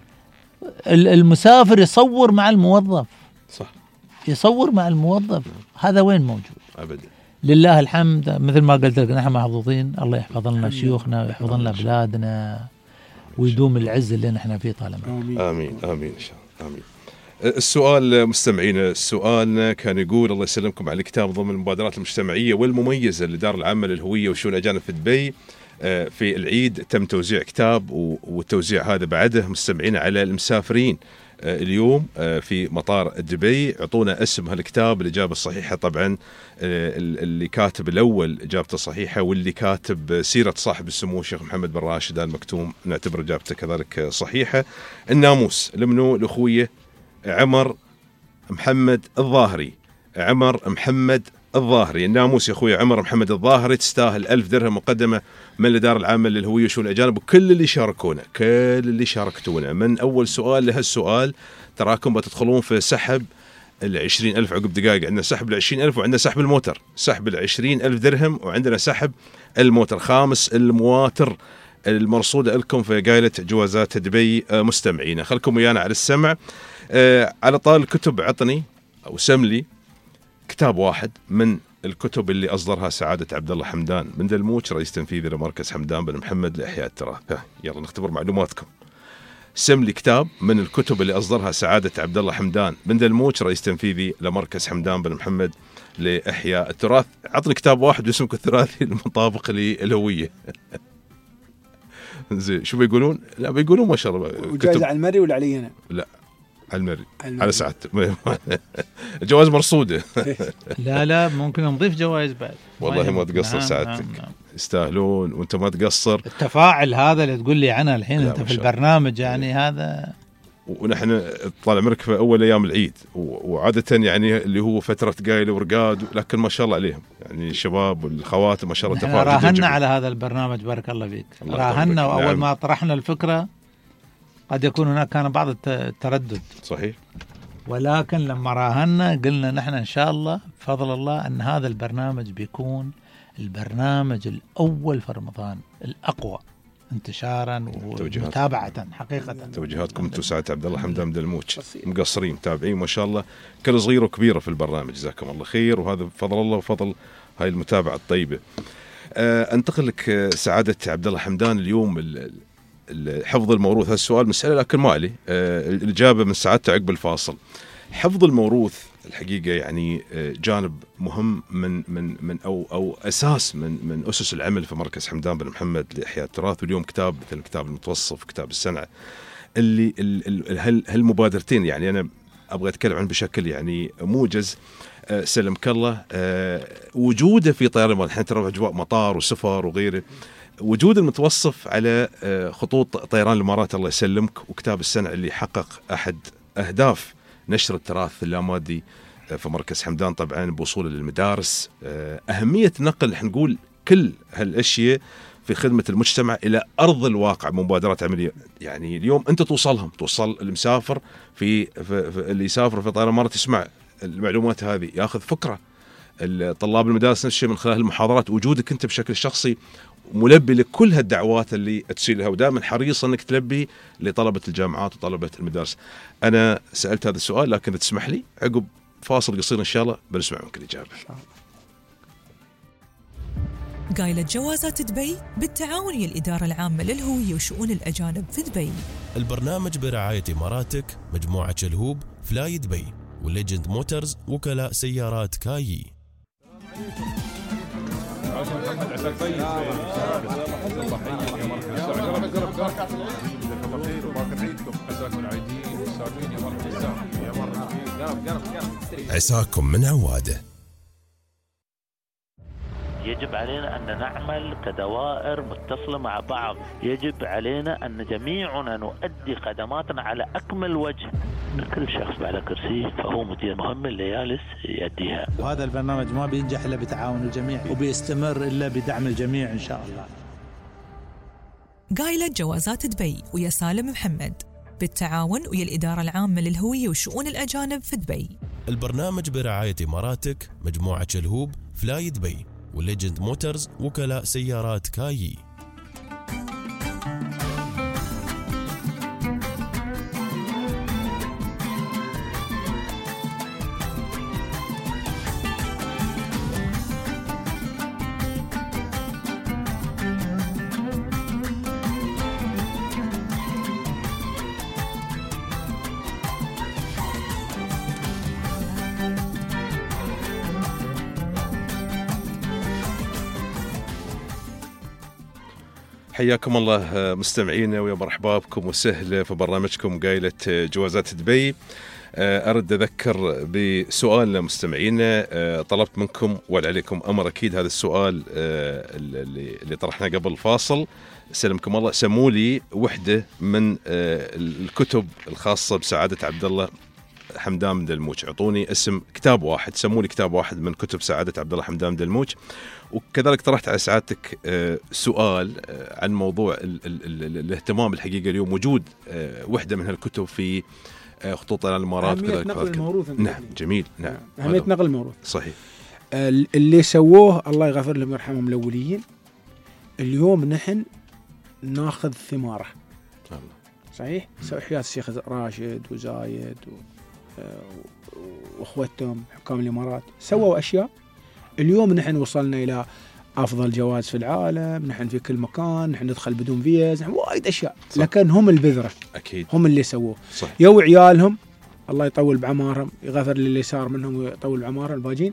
المسافر يصور مع الموظف. صح. يصور مع الموظف. هذا وين موجود؟ أبدا. لله الحمد. مثل ما قلت لك نحن محظوظين، الله يحفظ لنا شيوخنا ويحفظ لنا بلادنا ويدوم العز اللي نحن فيه طالما. آمين آمين إن شاء الله. آمين. السؤال مستمعينا، سؤالنا كان يقول الله يسلمكم على الكتاب ضمن المبادرات المجتمعية والمميزة للإدارة العامة للهوية وشؤون الأجانب في دبي. في العيد تم توزيع كتاب، والتوزيع هذا بعده مستمعين على المسافرين اليوم في مطار دبي. اعطونا اسم هالكتاب، الإجابة الصحيحة طبعا اللي كاتب الأول إجابته صحيحة، واللي كاتب سيرة صاحب السمو الشيخ محمد بن راشد آل مكتوم نعتبر إجابته كذلك صحيحة. الناموس لمنو الأخوية عمر محمد الظاهري. عمر محمد الظاهري. الناموس يا أخوي عمر محمد الظاهري، تستاهل 1000 درهم مقدمة من الإدارة العامة للهوية وشؤون الأجانب وكل اللي شاركونا، كل اللي شاركتونا من أول سؤال لهالسؤال. تراكم بتدخلون في سحب 20,000 عقب دقائق. عندنا سحب 20,000 وعندنا سحب الموتر، سحب 20,000 درهم وعندنا سحب الموتر. خامس المواتر المرصودة لكم في قائلة جوازات دبي. مستمعينا خلكم ويانا على السمع. على طال الكتب عطني أو سملي كتاب واحد من الكتب اللي أصدرها سعادة عبد الله حمدان بن دلموج رئيس تنفيذي لمركز حمدان بن محمد لإحياء التراث. يلا نختبر معلوماتكم. سم لي كتاب من الكتب اللي أصدرها سعادة عبد الله حمدان بن دلموج رئيس تنفيذي لمركز حمدان بن محمد لإحياء التراث. عطني كتاب واحد باسمك الثلاثي المطابق للهوية. زين شو بيقولون؟ لا بيقولون ما شاء الله وجائزة على المري ولا علي أنا؟ لا على المري على سعادته. جواز مرصودة. لا ممكن نضيف جوائز بعد. والله ما تقصر سعادتك. يستاهلون وانت ما تقصر. التفاعل هذا اللي تقول لي عنه الحين انت في البرنامج يعني هذا. ونحن طال عمرك في اول ايام العيد وعاده يعني اللي هو فتره قايله ورقاد، لكن ما شاء الله عليهم يعني الشباب والخواتم ما شاء الله تفاعل. راهنا على هذا البرنامج بارك الله فيك. راهنا واول ما طرحنا الفكره قد يكون هناك كان بعض التردد صحيح، ولكن لما راهنا قلنا نحن ان شاء الله بفضل الله ان هذا البرنامج بيكون البرنامج الأول في رمضان الأقوى انتشارا ومتابعة حقيقة. توجيهاتكم انتم سعادة عبد الله حمدان دلموج مقصرين متابعين ما شاء الله كل صغير وكبيرة في البرنامج، جزاكم الله خير، وهذا بفضل الله وفضل هاي المتابعة الطيبة. انتقل لك سعادة عبد الله حمدان اليوم حفظ الموروث. هالسؤال مسألة لكن مالي الإجابة من سعادته عقب الفاصل. حفظ الموروث الحقيقة يعني جانب مهم من أو أساس من أسس العمل في مركز حمدان بن محمد لإحياء التراث. واليوم كتاب مثل كتاب المتوصف كتاب السنعة اللي هالمبادرتين يعني أنا أبغى أتكلم عنه بشكل يعني موجز. سلمك الله وجوده في طيران الإمارات، احنا ترى أجواء مطار وسفر وغيره، وجود المتوصف على خطوط طيران الإمارات الله يسلمك، وكتاب السنعة اللي حقق أحد أهداف نشر التراث اللامادي في مركز حمدان طبعا بوصوله للمدارس. أهمية نقل حنقول كل هالأشياء في خدمة المجتمع إلى أرض الواقع، مبادرات عملية يعني اليوم أنت توصل المسافر في اللي يسافر في طيران الإمارات يسمع المعلومات هذه ياخذ فكرة. الطلاب المدارس نفس الشيء من خلال المحاضرات، وجودك أنت بشكل شخصي ملبي لكل هالدعوات اللي تسيلها، ودائما حريص أنك تلبي لطلبة الجامعات وطلبة المدارس. أنا سألت هذا السؤال لكن تسمح لي عقب فاصل قصير إن شاء الله بنسمع منك الإجابة. قايلة جوازات دبي بالتعاون ويا الإدارة العامة للهوية وشؤون الأجانب في دبي. البرنامج برعاية إماراتك، مجموعة شلهوب، فلاي دبي، وليجند موتورز، وكلاء سيارات كايي. عساكم من عواده. يجب علينا أن نعمل كدوائر متصلة مع بعض، يجب علينا أن جميعنا نؤدي خدماتنا على أكمل وجه. كل شخص على كرسي فهو مدير مهمة اللي جالس يؤديها. وهذا البرنامج ما بينجح إلا بتعاون الجميع، وبيستمر إلا بدعم الجميع إن شاء الله. قايلة جوازات دبي ويا سالم محمد بالتعاون ويا الإدارة العامة للهوية وشؤون الأجانب في دبي. البرنامج برعاية إماراتك، مجموعة شلهوب، فلاي دبي، وليجند موتورز، وكلاء سيارات كايي. حياكم الله مستمعينا ويا مرحبا بكم وسهلا في برنامجكم قايلة جوازات دبي. أرد أذكر بسؤالنا مستمعينا، طلبت منكم وعليكم أمر أكيد هذا السؤال اللي طرحناه قبل الفاصل. سلمكم الله سموا لي وحدة من الكتب الخاصة بسعادة عبد الله حمدان بن دلموج. اعطوني اسم كتاب واحد، سموا لي كتاب واحد من كتب سعادة عبد الله حمدان بن دلموج. وكذلك طرحت على سعادتك سؤال عن موضوع الاهتمام الحقيقة اليوم وجود وحدة من هالكتب في خطوط طيران الإمارات. أهمية نقل الموروث. نعم جميل. نعم أهمية نقل الموروث صحيح. اللي سووه الله يغفر لهم ويرحمهم الأوليين. اليوم نحن ناخذ ثماره. الله. صحيح. سوي حياة الشيخ راشد وزايد واخوتهم حكام الامارات سووا اشياء. اليوم نحن وصلنا الى افضل جواز في العالم، نحن في كل مكان، نحن ندخل بدون فيز، وايد اشياء. صح. لكن هم البذره، اكيد هم اللي سووه. صح. يو عيالهم الله يطول بعمارهم، يغفر للي صار منهم ويطول بعمارهم الباجين،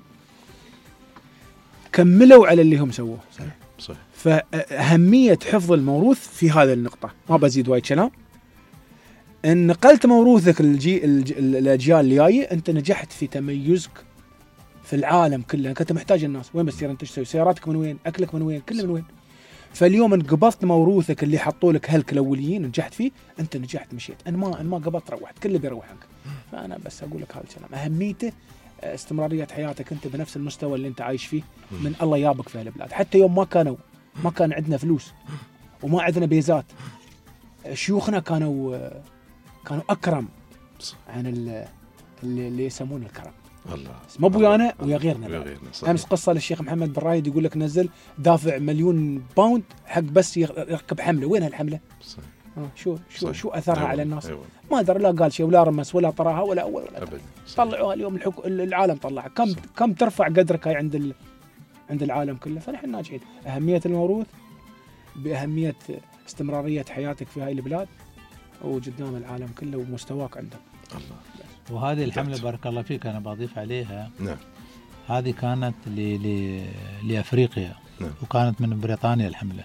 كملوا على اللي هم سووه. صحيح. صح. فاهميه حفظ الموروث في هذه النقطه، ما بزيد وايد كلام. ان نقلت موروثك الاجيال اللي جايه، انت نجحت في تميزك في العالم كله. انت محتاج الناس وين بتصير انت تسوي سياراتك من وين، اكلك من وين، كله من وين. فاليوم ان قبضت موروثك اللي حطوا لك هلك الاوليين نجحت فيه، انت نجحت مشيت. ان ما قبضت روحت، كله بيروح عنك. فانا بس اقول لك هذا الكلام، اهميته استمراريه حياتك انت بنفس المستوى اللي انت عايش فيه. من الله يابك في هالبلاد. حتى يوم ما كان عندنا فلوس وما عندنا بيزات، شيوخنا كانوا اكرم عن اللي يسمون الكرم. الله. ما بويانا ويا غيرنا. امس قصه للشيخ محمد بن رايد يقول لك نزل دافع 1,000,000 باوند حق بس يركب حمله. وين هالحمله؟ صحيح. شو اثرها على الناس؟ ما درى، لا قال شيء ولا رمس ولا طراها ولا اول ولا ابدا. طلعوها اليوم العالم طلعها. كم ترفع قدرك هاي عند العالم كله. فنحن ناجحين. اهميه الموروث باهميه استمراريه حياتك في هاي البلاد وقدام العالم كله ومستواك عندهم. الله. وهذه الحملة بارك الله فيك أنا بضيف عليها. نعم. هذه كانت لأفريقيا. نعم. وكانت من بريطانيا الحملة.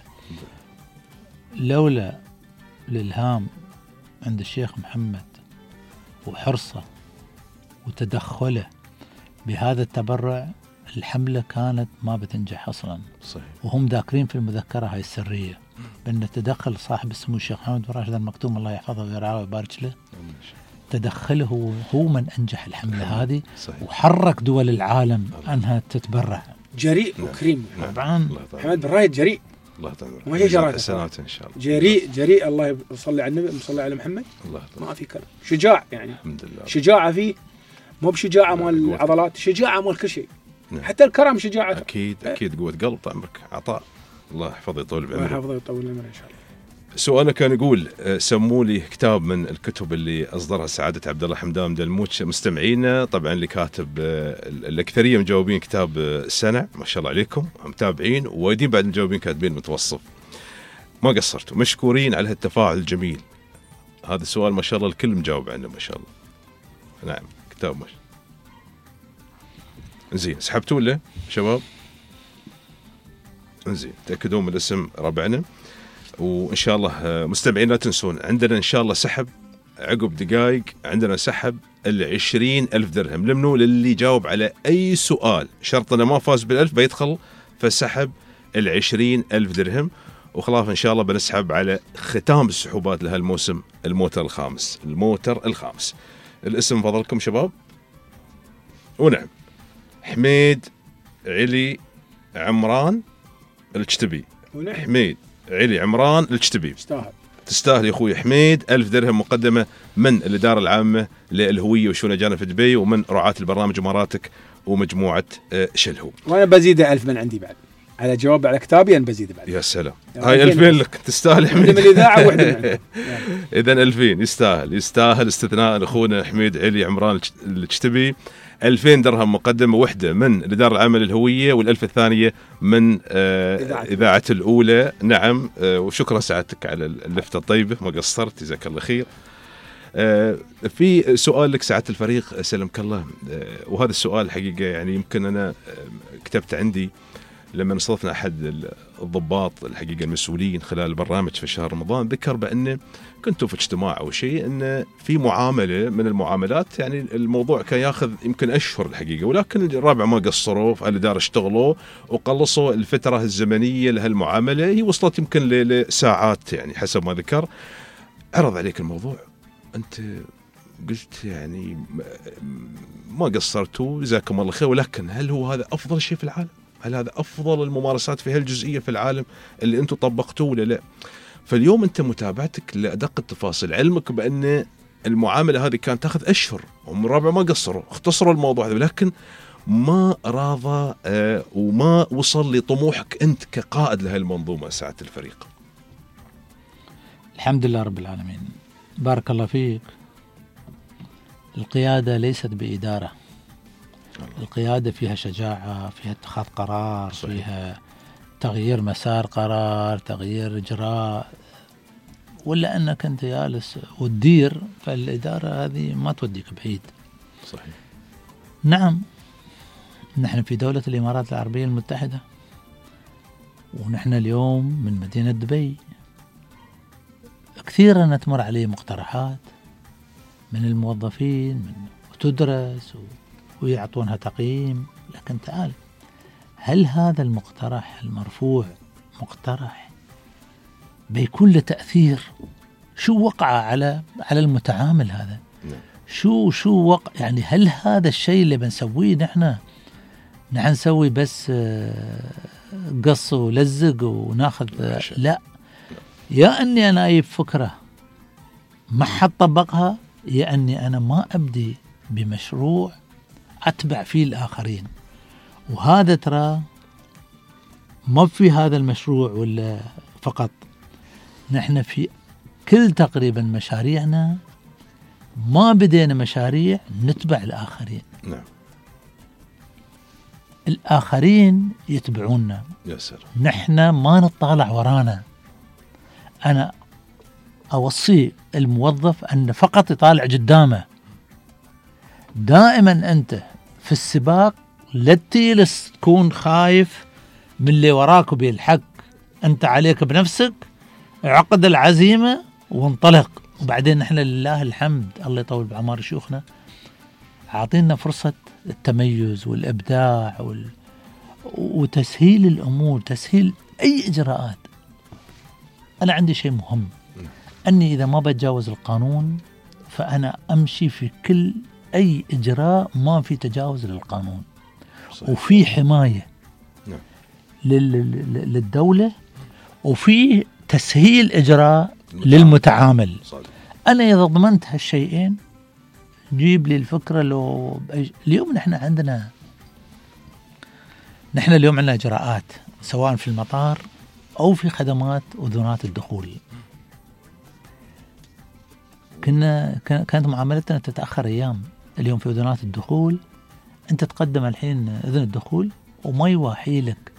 لولا الإلهام عند الشيخ محمد وحرصه وتدخله بهذا التبرع، الحملة كانت ما بتنجح أصلا. صحيح. وهم ذاكرين في المذكرة هاي السرية بأن تدخل صاحب السمو الشيخ محمد بن راشد المكتوم الله يحفظه ويرعاه ويبارك له، تدخله هو من أنجح الحملة هذه. صحيح. وحرك دول العالم أنها تتبرع. جريء وكريم. طبعا محمد بن رايد جريء. الله تعالى. ما هي جرأة سنوات ان شاء الله. جريء الله يصلي على النبي، صلى على محمد. الله ما في كلام. شجاع يعني. الحمد لله. شجاعة فيه، مو بشجاعة مال العضلات، شجاعة مال كل شيء. نعم. حتى الكرم شجاعة. اكيد قوة قلب عمرك عطاء. الله يحفظه يطول بعمره. الله يحفظه يطول بعمره ان شاء الله. سؤالنا كان يقول سموا لي كتاب من الكتب اللي اصدرها سعاده عبد الله حمدان دلموتش. مستمعينا طبعا اللي كاتب الاكثريه مجاوبين كتاب السنه، ما شاء الله عليكم متابعين، ووايدين بعد مجاوبين كاتبين متوسط. ما قصرتوا، مشكورين على هالتفاعل الجميل. هذا السؤال ما شاء الله الكل مجاوب عنه ما شاء الله. نعم كتاب ما شاء الله. زين سحبتوا له شباب؟ زين تاكدون من الاسم ربعنا. وإن شاء الله مستمعين لا تنسون عندنا إن شاء الله سحب عقب دقائق، عندنا سحب 20,000 درهم لمنو للي جاوب على أي سؤال. شرطنا ما فاز بال1000 بيدخل فسحب 20,000 درهم. وخلاص إن شاء الله بنسحب على ختام السحوبات لهالموسم الموتر الخامس. الاسم فضلكم شباب. ونعم حميد علي عمران الكتبي. حميد علي عمران الكتبي. تستاهل يا اخوي حميد. 1000 درهم مقدمه من الاداره العامه للهويه وشؤون الاجانب في دبي ومن رعاة البرنامج اماراتك ومجموعه شلهو. وانا بزيد 1000 من عندي بعد على جواب على كتابي. انا بزيد بعد. يا سلام. هاي 2000 لك تستاهل حميد. من الاذاعه وحده. اذا 2000 يستاهل استثناء اخونا حميد علي عمران الكتبي. 2000 درهم مقدمة وحدة من الإدارة العامة للهوية، والألف الثانية من إذاعة الأولى. نعم. وشكرا سعادتك على اللفتة الطيبة، ما قصرت جزاك الله خير. في سؤال لك سعادة الفريق سلمك الله، وهذا السؤال حقيقة يعني يمكن أنا كتبت عندي لما استضفنا أحد الضباط الحقيقة المسؤولين خلال البرنامج في شهر رمضان، ذكر بأنه كنتوا في اجتماع أو شيء أن في معاملة من المعاملات، يعني الموضوع كان ياخذ يمكن أشهر الحقيقة، ولكن الرابع ما قصروا في الإدارة، اشتغلوا وقلصوا الفترة الزمنية لهالمعاملة، هي وصلت يمكن لساعات يعني حسب ما ذكر. عرض عليك الموضوع، أنت قلت يعني ما قصرتوا جزاكم الله خير، ولكن هل هو هذا أفضل شيء في العالم؟ هل هذا أفضل الممارسات في هالجزئية في العالم اللي أنتم طبقتوه ولا لا؟ فاليوم أنت متابعتك لأدق التفاصيل، علمك بأن المعاملة هذه كانت تأخذ أشهر، ومن رابع ما قصروا، اختصروا الموضوع هذا، ولكن ما راضى وما وصل لطموحك أنت كقائد لهالمنظومة ساعة الفريق. الحمد لله رب العالمين. بارك الله فيك. القيادة ليست بإدارة، القيادة فيها شجاعة، فيها اتخاذ قرار، فيها تغيير مسار قرار، تغيير إجراء. ولا أنك أنت جالس وتدير، فالإدارة هذه ما توديك بعيد. صحيح. نعم، نحن في دولة الإمارات العربية المتحدة، ونحن اليوم من مدينة دبي كثيرا تمر عليه مقترحات من الموظفين وتدرس ويعطونها تقييم. لكن تعال، هل هذا المقترح المرفوع مقترح بيكون له تأثير؟ شو وقع على المتعامل هذا؟ شو وقع؟ يعني هل هذا الشيء اللي بنسويه نحن نسوي بس قص ولزق وناخذ؟ لا، يا أني أنا أجيب فكرة ما حد طبقها، يا أني أنا ما أبدي بمشروع أتبع فيه الآخرين. وهذا ترى ما في هذا المشروع ولا فقط، نحن في كل تقريبا مشاريعنا ما بدينا مشاريع نتبع الآخرين. نعم. الآخرين يتبعوننا، يا سلام. نحن ما نطالع ورانا. أنا أوصي الموظف أن فقط يطالع قدامه. دائما أنت في السباق لا تجلس تكون خايف من اللي وراك وبيلحق. أنت عليك بنفسك، عقد العزيمة وانطلق. وبعدين نحن لله الحمد، الله يطول بعمر شيوخنا، عاطينا فرصة التميز والإبداع وتسهيل الأمور، تسهيل أي إجراءات. أنا عندي شيء مهم، أني إذا ما بتجاوز القانون فأنا أمشي في كل أي إجراء ما في تجاوز للقانون. صحيح. وفي حماية للدولة، وفي تسهيل إجراء للمتعامل. صحيح. أنا إذا ضمنت هالشيئين جيب لي الفكرة. اليوم نحن اليوم عندنا إجراءات سواء في المطار أو في خدمات أذونات الدخول. كانت معاملتنا تتأخر أيام. اليوم في أذونات الدخول أنت تقدم الحين أذن الدخول وما يواحي لك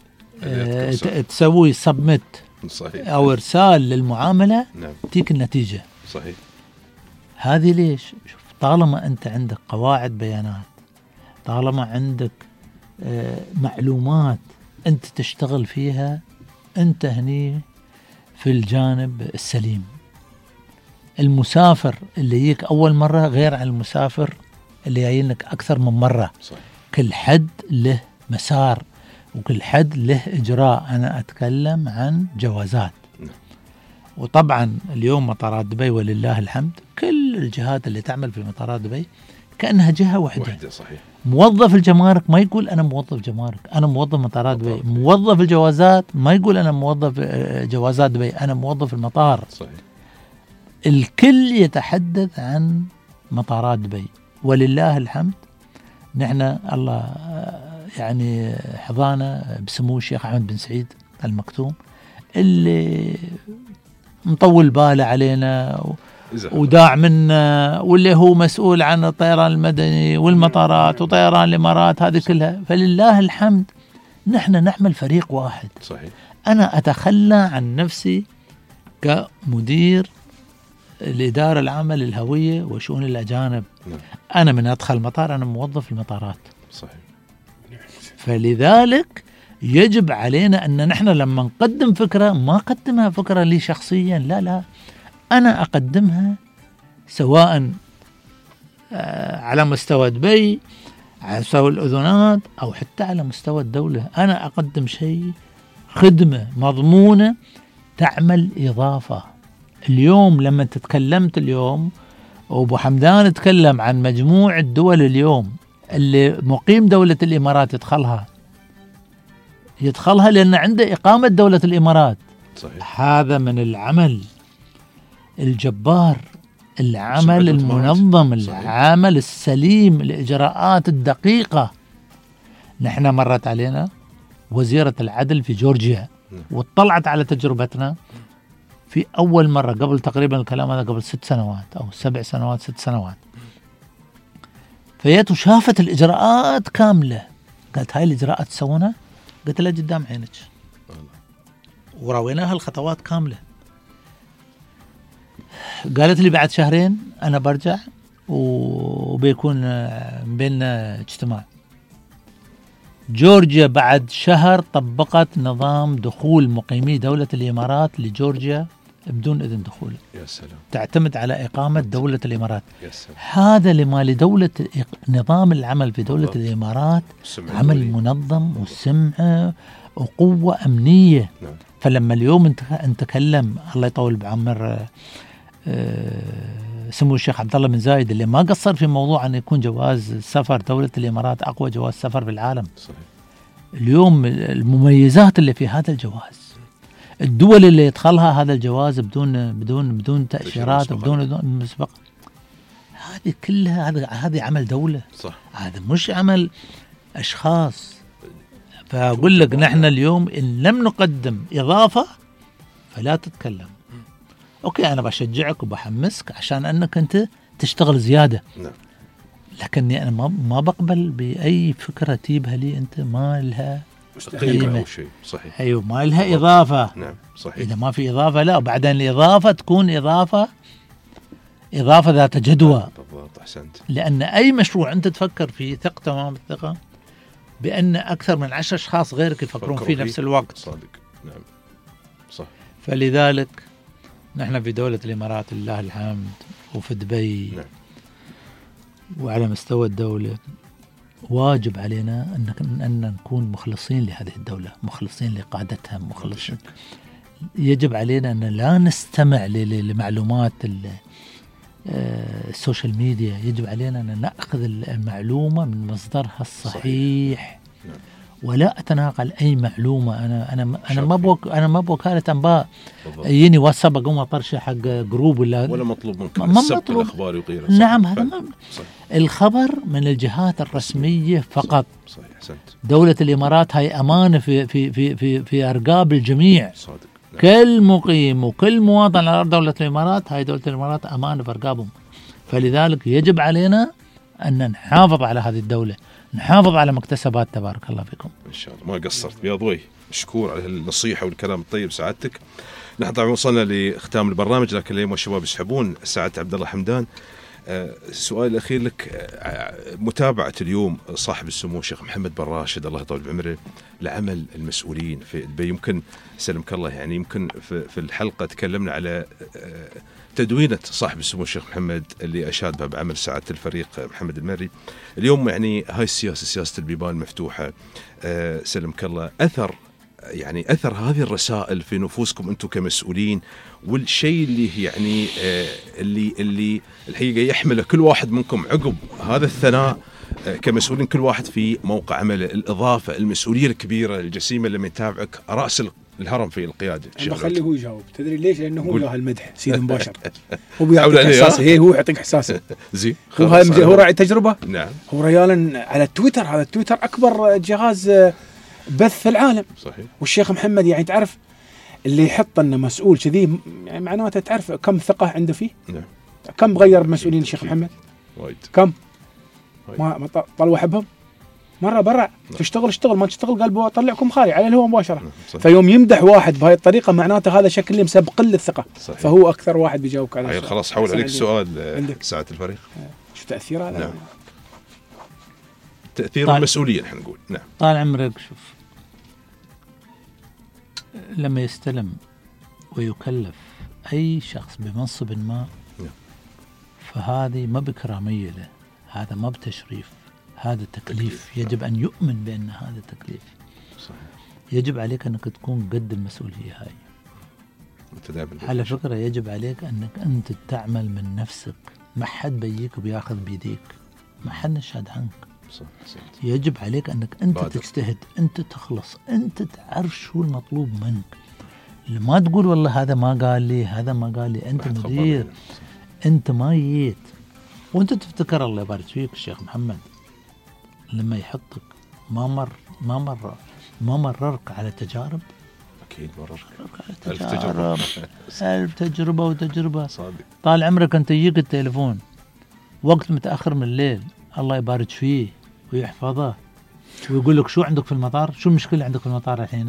تسوي سبمت أو إرسال للمعاملة. نعم. تيك النتيجة. صحيح. هذه ليش؟ شوف، طالما أنت عندك قواعد بيانات، طالما عندك معلومات أنت تشتغل فيها، أنت هني في الجانب السليم. المسافر اللي يجيك أول مرة غير عن المسافر اللي جايينك أكثر من مرة. صحيح. كل حد له مسار وكل حد له إجراء. أنا أتكلم عن جوازات. وطبعا اليوم مطارات دبي ولله الحمد كل الجهات اللي تعمل في مطارات دبي كأنها جهة واحدة. صحيح. موظف الجمارك ما يقول أنا موظف جمارك، أنا موظف مطارات دبي. موظف الجوازات ما يقول أنا موظف جوازات دبي، أنا موظف المطار. صحيح. الكل يتحدث عن مطارات دبي ولله الحمد. نحن الله يعني حضانا بسمو الشيخ أحمد بن سعيد المكتوم اللي مطول باله علينا وداع منا، واللي هو مسؤول عن الطيران المدني والمطارات وطيران الإمارات هذه كلها. فلله الحمد نحن نعمل فريق واحد. صحيح. أنا أتخلى عن نفسي كمدير الإدارة العامة للهوية وشؤون الأجانب. نعم. أنا من أدخل المطار أنا موظف المطارات. صحيح. فلذلك يجب علينا أن نحن لما نقدم فكرة ما أقدمها فكرة لي شخصيا، لا، أنا أقدمها سواء على مستوى دبي، على مستوى الأذونات، أو حتى على مستوى الدولة. أنا أقدم شيء خدمة مضمونة تعمل إضافة. اليوم لما تتكلمت اليوم وأبو حمدان تكلم عن مجموع الدول اليوم اللي مقيم دولة الإمارات يدخلها لأن عنده إقامة دولة الإمارات. صحيح. هذا من العمل الجبار، العمل المنظم. صحيح. العمل السليم، الإجراءات الدقيقة. نحن مرت علينا وزيرة العدل في جورجيا واطلعت على تجربتنا في أول مرة قبل تقريبا الكلام هذا قبل 6 سنوات أو 7 سنوات 6 سنوات، فيت وشافت الإجراءات كاملة، قالت هاي الإجراءات تسوونها؟ قلت لها قدام عينك، وراويناها الخطوات كاملة. قالت لي بعد 2 شهر أنا برجع وبيكون بيننا اجتماع. جورجيا بعد 1 شهر طبقت نظام دخول مقيمي دولة الإمارات لجورجيا بدون إذن دخول. يا سلام. تعتمد على إقامة دولة الإمارات. يا سلام. هذا لما لدولة نظام العمل في دولة الإمارات عمل منظم وسمعة وقوة أمنية. نعم. فلما اليوم نتكلم الله يطول بعمر سمو الشيخ عبد الله بن زايد اللي ما قصر في موضوع أن يكون جواز سفر دولة الإمارات أقوى جواز سفر بالعالم. صحيح. اليوم المميزات اللي في هذا الجواز، الدول اللي يدخلها هذا الجواز بدون تأشيرات بدون مسبق، هذه كلها هذه عمل دولة. صح. هذا مش عمل أشخاص. فأقول لك نحن اليوم إن لم نقدم إضافة فلا تتكلم. أوكي أنا بشجعك وبحمسك عشان أنك أنت تشتغل زيادة. نعم. لكني أنا ما بقبل بأي فكرة تجيبها لي أنت ما لها قيمة أو شيء. صحيح. أيوة ما لها إضافة. نعم صحيح. إذا ما في إضافة لا، وبعدين الإضافة تكون إضافة ذات جدوى. بالضبط. أحسنت. لأن أي مشروع أنت تفكر فيه ثق تمام الثقة بأن أكثر من 10 أشخاص غيرك يفكرون فيه نفس الوقت. صادق. نعم صح. فلذلك نحن في دولة الإمارات لله الحمد وفي دبي. نعم. وعلى مستوى الدولة واجب علينا أن نكون مخلصين لهذه الدولة، مخلصين لقادتها، مخلصين. يجب علينا أن لا نستمع لمعلومات السوشيال ميديا، يجب علينا أن نأخذ المعلومة من مصدرها الصحيح. نعم. ولا أتناقل أي معلومة. أنا ما بوكالة أنباء يجيني واتساب أقوم أطرشه حق جروب ولا مطلوب منكم السبق الأخبار وغيرها. نعم هذا الخبر من الجهات الرسمية فقط. صحيح. أحسنت. دولة الإمارات هاي أمانة في أرقاب الجميع. صادق. نعم. كل مقيم وكل مواطن على أرض دولة الإمارات هاي دولة الإمارات أمانة في أرقابهم. فلذلك يجب علينا أن نحافظ على هذه الدولة، نحافظ على مكتسبات. تبارك الله فيكم. إن شاء الله ما قصرت يا ضوي. مشكور على النصيحة والكلام الطيب سعادتك. نحن طبعا وصلنا لختام البرنامج، لكن اليوم الشباب يسحبون. سعادة عبد الله حمدان، السؤال الأخير لك، متابعة اليوم صاحب السمو الشيخ محمد بن راشد الله يطول بعمره لعمل المسؤولين في دبي. يمكن سلمك الله يعني يمكن في الحلقة تكلمنا على تدوينة صاحب السمو الشيخ محمد اللي أشاد بها بعمل ساعة الفريق محمد المري. اليوم يعني هاي السياسة، سياسة البيبان المفتوحة، سلمك الله، أثر هذه الرسائل في نفوسكم أنتم كمسؤولين، والشيء اللي يعني اللي الحقيقة يحمله كل واحد منكم عقب هذا الثناء كمسؤولين، كل واحد في موقع عمله، الإضافة، المسؤولية الكبيرة الجسيمة لما يتابعك رأس الهرم في القيادة. بخليه هو يجاوب. تدري ليش؟ لأنه هو له المدح سيد مباشر. هو بيعطيك إحساسه. هو يعطيك إحساسه. زين. هو راعي تجربة. نعم. هو ريالا على تويتر. هذا تويتر أكبر جهاز بث في العالم. صحيح. والشيخ محمد يعني تعرف اللي يحط لنا مسؤول كذي يعني معناته تعرف كم ثقة عنده فيه. نعم. كم غير مسؤولين الشيخ محمد؟ وايد. كم؟ ما طلعوا حبهم مرة برا. تشتغل ما تشتغل قال بطلعكم خالي على الهواء مباشرة. فيوم يمدح واحد بهاي الطريقة معناته هذا شكل مسبق الثقة. صحيح. فهو أكثر واحد بيجاوبك على السؤال. خلاص حول عليك السؤال ساعة الفريق. شو تأثير هذا؟ نعم. تأثير المسؤولية نحن نقول. نعم. طال عمرك، شوف لما يستلم ويكلف أي شخص بمنصب ما، فهذه ما بكرامية له، هذا ما بتشريف، هذا تكليف. يجب أن يؤمن بأن هذا تكليف. صحيح. يجب عليك أنك تكون قد المسؤولية هاي. على فكرة يجب عليك أنك أنت تعمل من نفسك، ما حد بيجيك وبياخذ بيديك، ما حد نشهد عنك. صح. يجب عليك أنك أنت تجتهد، أنت تخلص، أنت تعرف شو المطلوب منك. ما تقول والله هذا ما قال لي، هذا ما قال لي. أنت مدير، أنت ما جيت وأنت تفتكر الله يبارك فيك الشيخ محمد لما يحطك ما مررك على تجارب. اكيد مرر ألف تجربة وتجربة. صادق. طال عمرك أنت يجيك التليفون وقت متأخر من الليل، الله يبارك فيه ويحفظه، ويقول لك شو عندك في المطار؟ شو المشكلة عندك في المطار الحين؟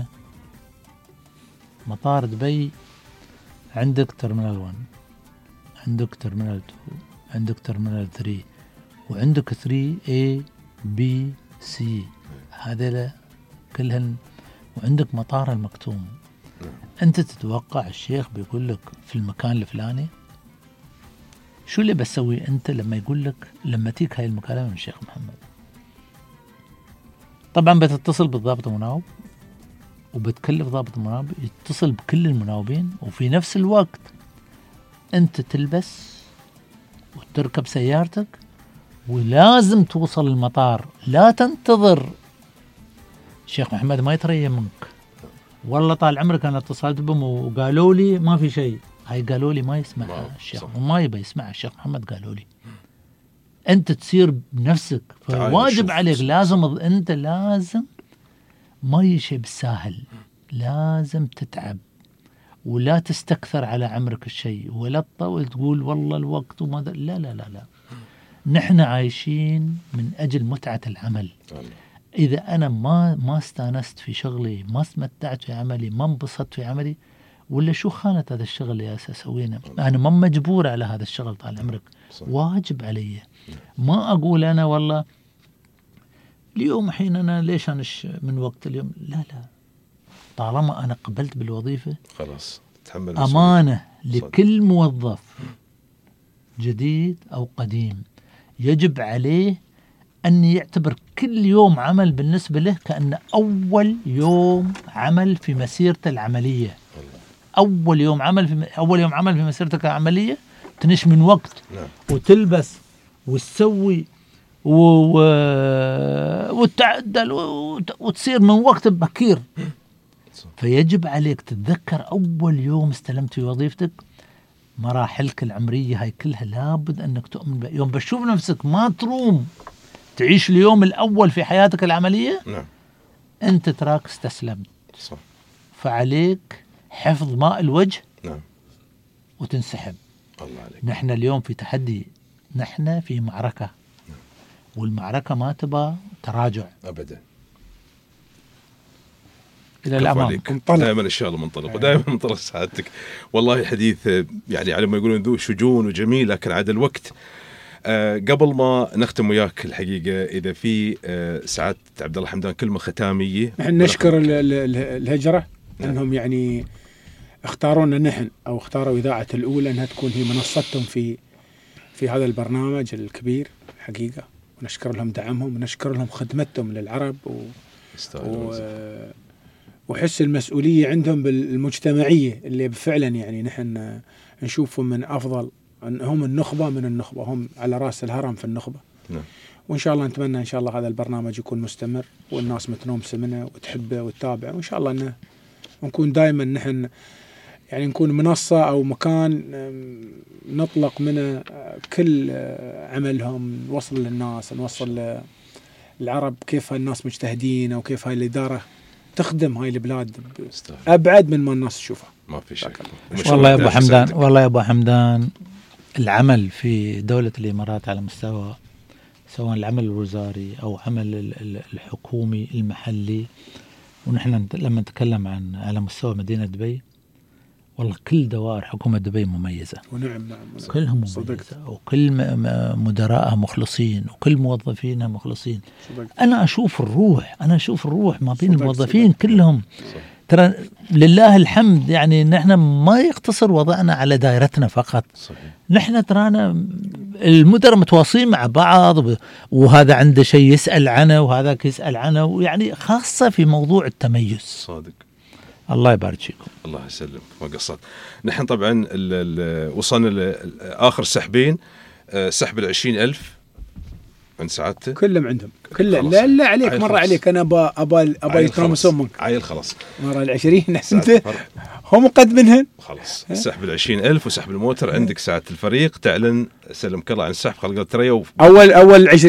مطار دبي عندك ترمينال 1، عندك ترمينال 2، عندك ترمينال 3، وعندك 3A B C، هذا كلهن، وعندك مطار المكتوم. أنت تتوقع الشيخ بيقول لك في المكان الفلاني؟ شو اللي بسوي أنت لما يقول لك، لما تيك هاي المكالمة من الشيخ محمد؟ طبعا بتتصل بالضابط المناوب، وبتكلف ضابط المناوب يتصل بكل المناوبين، وفي نفس الوقت أنت تلبس وتركب سيارتك ولازم توصل المطار، لا تنتظر. الشيخ محمد ما يتريى منك، والله طال عمرك أنا اتصلت بهم وقالوا لي ما في شيء، هاي قالوا لي ما يسمعها الشيخ، وما يبي يسمعها الشيخ محمد، قالوا لي أنت تسير بنفسك، فواجب عليك لازم أنت لازم ما يشي بالساهل، لازم تتعب ولا تستكثر على عمرك الشيء، ولا تقول والله الوقت وما لا لا لا لا. نحن عايشين من أجل متعة العمل. إذا أنا ما استانست في شغلي، ما استمتعت في عملي، ما انبسطت في عملي، ولا شو خانت هذا الشغل اللي أسوينه؟ أنا ما مجبور على هذا الشغل طال عمرك، واجب علي. ما أقول أنا والله اليوم حين أنا ليش أنش من وقت اليوم، لا لا، طالما أنا قبلت بالوظيفة خلاص تحمل أمانة لكل موظف جديد أو قديم، يجب عليه أن يعتبر كل يوم عمل بالنسبة له كأنه أول يوم عمل في مسيرته العملية. أول يوم عمل في مسيرتك العملية، تنش من وقت وتلبس وتسوي وتعدل وتصير من وقت بكير. فيجب عليك تتذكر أول يوم استلمت في وظيفتك، مراحلك العمرية هاي كلها لابد أنك تؤمن بها. يوم بشوف نفسك ما تروم تعيش اليوم الأول في حياتك العملية، أنت تراك استسلمت. فعليك حفظ ماء الوجه وتنسحب. الله عليك. نحن اليوم في تحدي، نحن في معركة، والمعركة ما تبى تراجع أبدا. إلى الأمام دائما إن شاء الله منطلق، ودائما منطلق سعادتك. والله حديث يعني على ما يقولون ذو شجون وجميل، لكن عاد الوقت. قبل ما نختم وياك الحقيقة، إذا في سعادة عبد الله حمدان كلمة ختامية. نحن نشكر الهجرة أنهم يعني اختارونا نحن، أو اختاروا إذاعة الأولى أنها تكون هي منصتهم في هذا البرنامج الكبير حقيقة، ونشكر لهم دعمهم، ونشكر لهم خدمتهم للعرب وحس المسؤولية عندهم بالمجتمعية اللي فعلا يعني نحن نشوفهم من أفضل، هم النخبة من النخبة، هم على رأس الهرم في النخبة. وإن شاء الله نتمنى إن شاء الله هذا البرنامج يكون مستمر، والناس متنومسة منه وتحبه وتتابعه، وإن شاء الله إنه نكون دائما نحن يعني نكون منصة أو مكان نطلق منه كل عملهم، نوصل للناس، نوصل للعرب كيف الناس مجتهدين، أو كيف هاي الإدارة تخدم هاي البلاد أبعد من ما الناس تشوفها. ما في شك. والله يا أبو حمدان، والله يا أبو حمدان، العمل في دولة الإمارات على مستوى سواء العمل الوزاري أو عمل الحكومي المحلي، ونحن لما نتكلم عن على مستوى مدينة دبي، والله كل دوائر حكومة دبي مميزة، ونعم كلهم مميزة، وكل مدراءها مخلصين، وكل موظفينها مخلصين. أنا أشوف الروح ما بين الموظفين كلهم. ترى لله الحمد، يعني نحن ما يقتصر وضعنا على دائرتنا فقط. نحن ترانا المدراء متواصلين مع بعض، وهذا عنده شيء يسأل عنه وهذاك يسأل عنه، ويعني خاصة في موضوع التميز. صادق. الله يبارك فيكم. الله يسلمك، ما قصرت. نحن طبعا وصلنا لآخر سحبين، سحب 20,000 من سعادته كلهم عندهم كله. لا عليك مرة خلص. عليك أنا أبا يترمسون منك عيل خلاص مرة 20 أنت هم قد منهن خلاص. سحب 20,000 وسحب الموتر عندك ساعة الفريق تعلن سلمك الله عن السحب. خلق التريا أول 20,000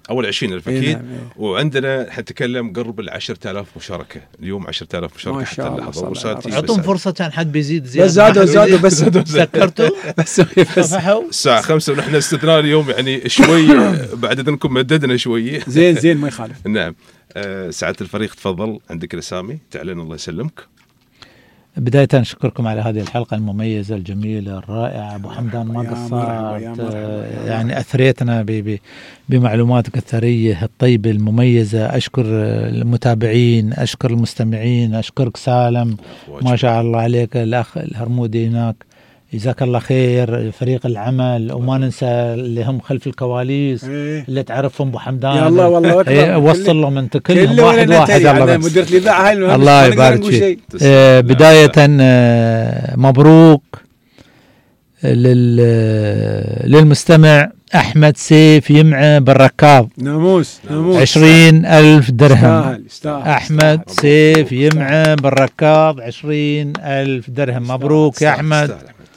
اول 20,000 اكيد. نعم. وعندنا حنتكلم قرب 10,000 مشاركه اليوم، 10,000 مشاركه حتى اللحظه. اعطون فرصه كان حد بيزيد زياده، زادوا بس سكرتوا بس الساعه 5 ونحن استثناء اليوم يعني شوي بعد اذنكم مددنا شويه. زين ما يخالف. نعم. سعاده الفريق تفضل، عندك الاسامي تعلن. الله يسلمك. بداية أشكركم على هذه الحلقة المميزة الجميلة الرائعة. أبو حمدان ما قصرت، يعني أثريتنا بمعلوماتك الثرية الطيبة المميزة. أشكر المتابعين، أشكر المستمعين، أشكرك سالم، ما شاء الله عليك. الأخ الهرمودي هناك جزاك الله خير، فريق العمل، وما ننسى اللي هم خلف الكواليس اللي تعرفهم ابو حمدان. يا الله والله وصل لهم انت كلهم واحد الله مديرة الاذاعه هاي الله يبارك فيك. بدايه مبروك للمستمع أحمد سيف يمعة بالركاض، ناموس 20,000 درهم. أحمد سيف يمعة بالركاض 20,000 درهم. مبروك يا أحمد،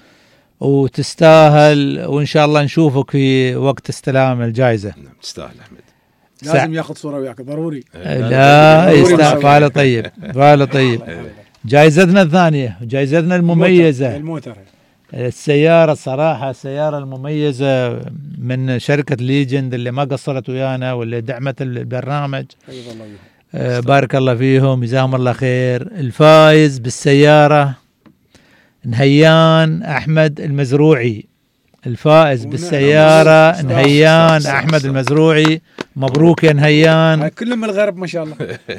وتستاهل، وإن شاء الله نشوفك في وقت استلام الجائزة. تستاهل أحمد. لازم ياخذ صورة وياك ضروري. لا يستاهل. فعله طيب، فعله طيب. جائزتنا الثانية، جائزتنا المميزة، الموتر، السيارة. صراحة السيارة المميزة من شركة ليجند اللي ما قصرت ويانا واللي دعمت البرنامج. بارك الله فيهم، جزاهم الله خير. الفائز بالسيارة نهيان أحمد المزروعي. الفائز بالسيارة نهيان أحمد المزروعي. مبروك يا نهيان. كلهم من الغرب ما شاء الله.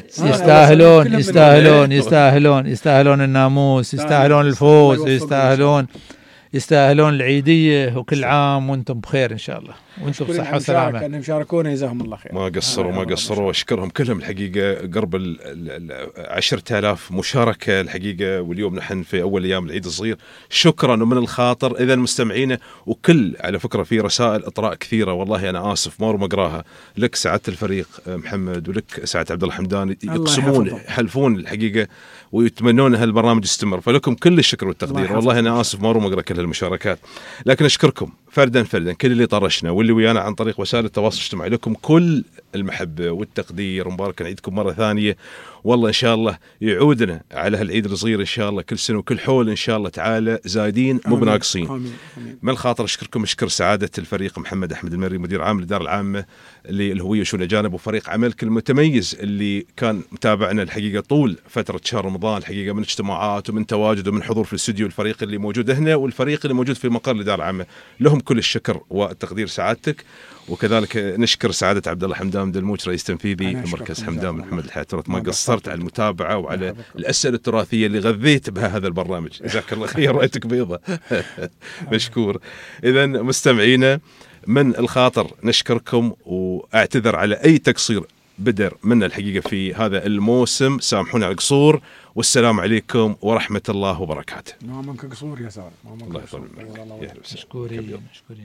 يستاهلون الناموس، يستاهلون الفوز، يستاهلون العيدية. وكل عام وانتم بخير إن شاء الله، وانتم بصحة وسلامة. أنهم شاركونا جزاهم الله خير. ما قصروا أشكرهم كلهم الحقيقة. قرب 10,000 مشاركة الحقيقة، واليوم نحن في أول أيام العيد الصغير. شكرا ومن الخاطر. إذا مستمعينا وكل على فكرة في رسائل إطراء كثيرة، والله أنا آسف ما مقراها. لك سعادة الفريق محمد، ولك سعادة عبد الله حمدان، يقسمون يحلفون الحقيقة ويتمنون هالبرنامج يستمر، فلكم كل الشكر والتقدير. والله أنا آسف ما مقرأ كل هالمشاركات، لكن أشكركم فردا كل اللي طرشنا واللي ويانا عن طريق وسائل التواصل الاجتماعي. لكم كل المحبة والتقدير، ومبارك عيدكم مرة ثانية. والله إن شاء الله يعودنا على هالعيد الصغير إن شاء الله كل سنة وكل حول إن شاء الله تعالى زايدين مو بناقصين. من الخاطر أشكركم، أشكر سعادة الفريق محمد أحمد المري مدير عام الإدارة العامة للهوية وشؤون الأجانب، وفريق عملك المتميز اللي كان متابعنا الحقيقة طول فترة شهر رمضان الحقيقة، من اجتماعات ومن تواجد ومن حضور في الاستوديو. الفريق اللي موجود هنا والفريق اللي موجود في مقر الإدارة العامة، لهم كل الشكر والتقدير سعادتك. وكذلك نشكر سعادة عبد الله حمدان دلموش رئيس تنفيذي مركز حمدان محمد الحياة. ما قصرت على المتابعة وعلى الأسئلة التراثية اللي غذيت بها هذا البرنامج. جزاك الله خير، رأيتك بيضة. مشكور. إذا مستمعينا من الخاطر نشكركم، وأعتذر على أي تقصير بدر منا الحقيقة في هذا الموسم. سامحونا على القصور، والسلام عليكم ورحمة الله وبركاته. ما منك قصور يا سارة. الله يطول عمرك. مشكورين.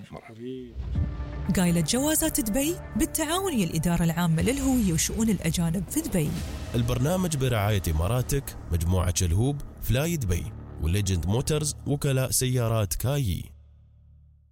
قايلة جوازات دبي بالتعاون ويا الإدارة العامة للهوية وشؤون الأجانب في دبي. البرنامج برعاية إماراتك، مجموعة شلهوب، فلاي دبي، وليجند موترز، وكلاء سيارات كايي.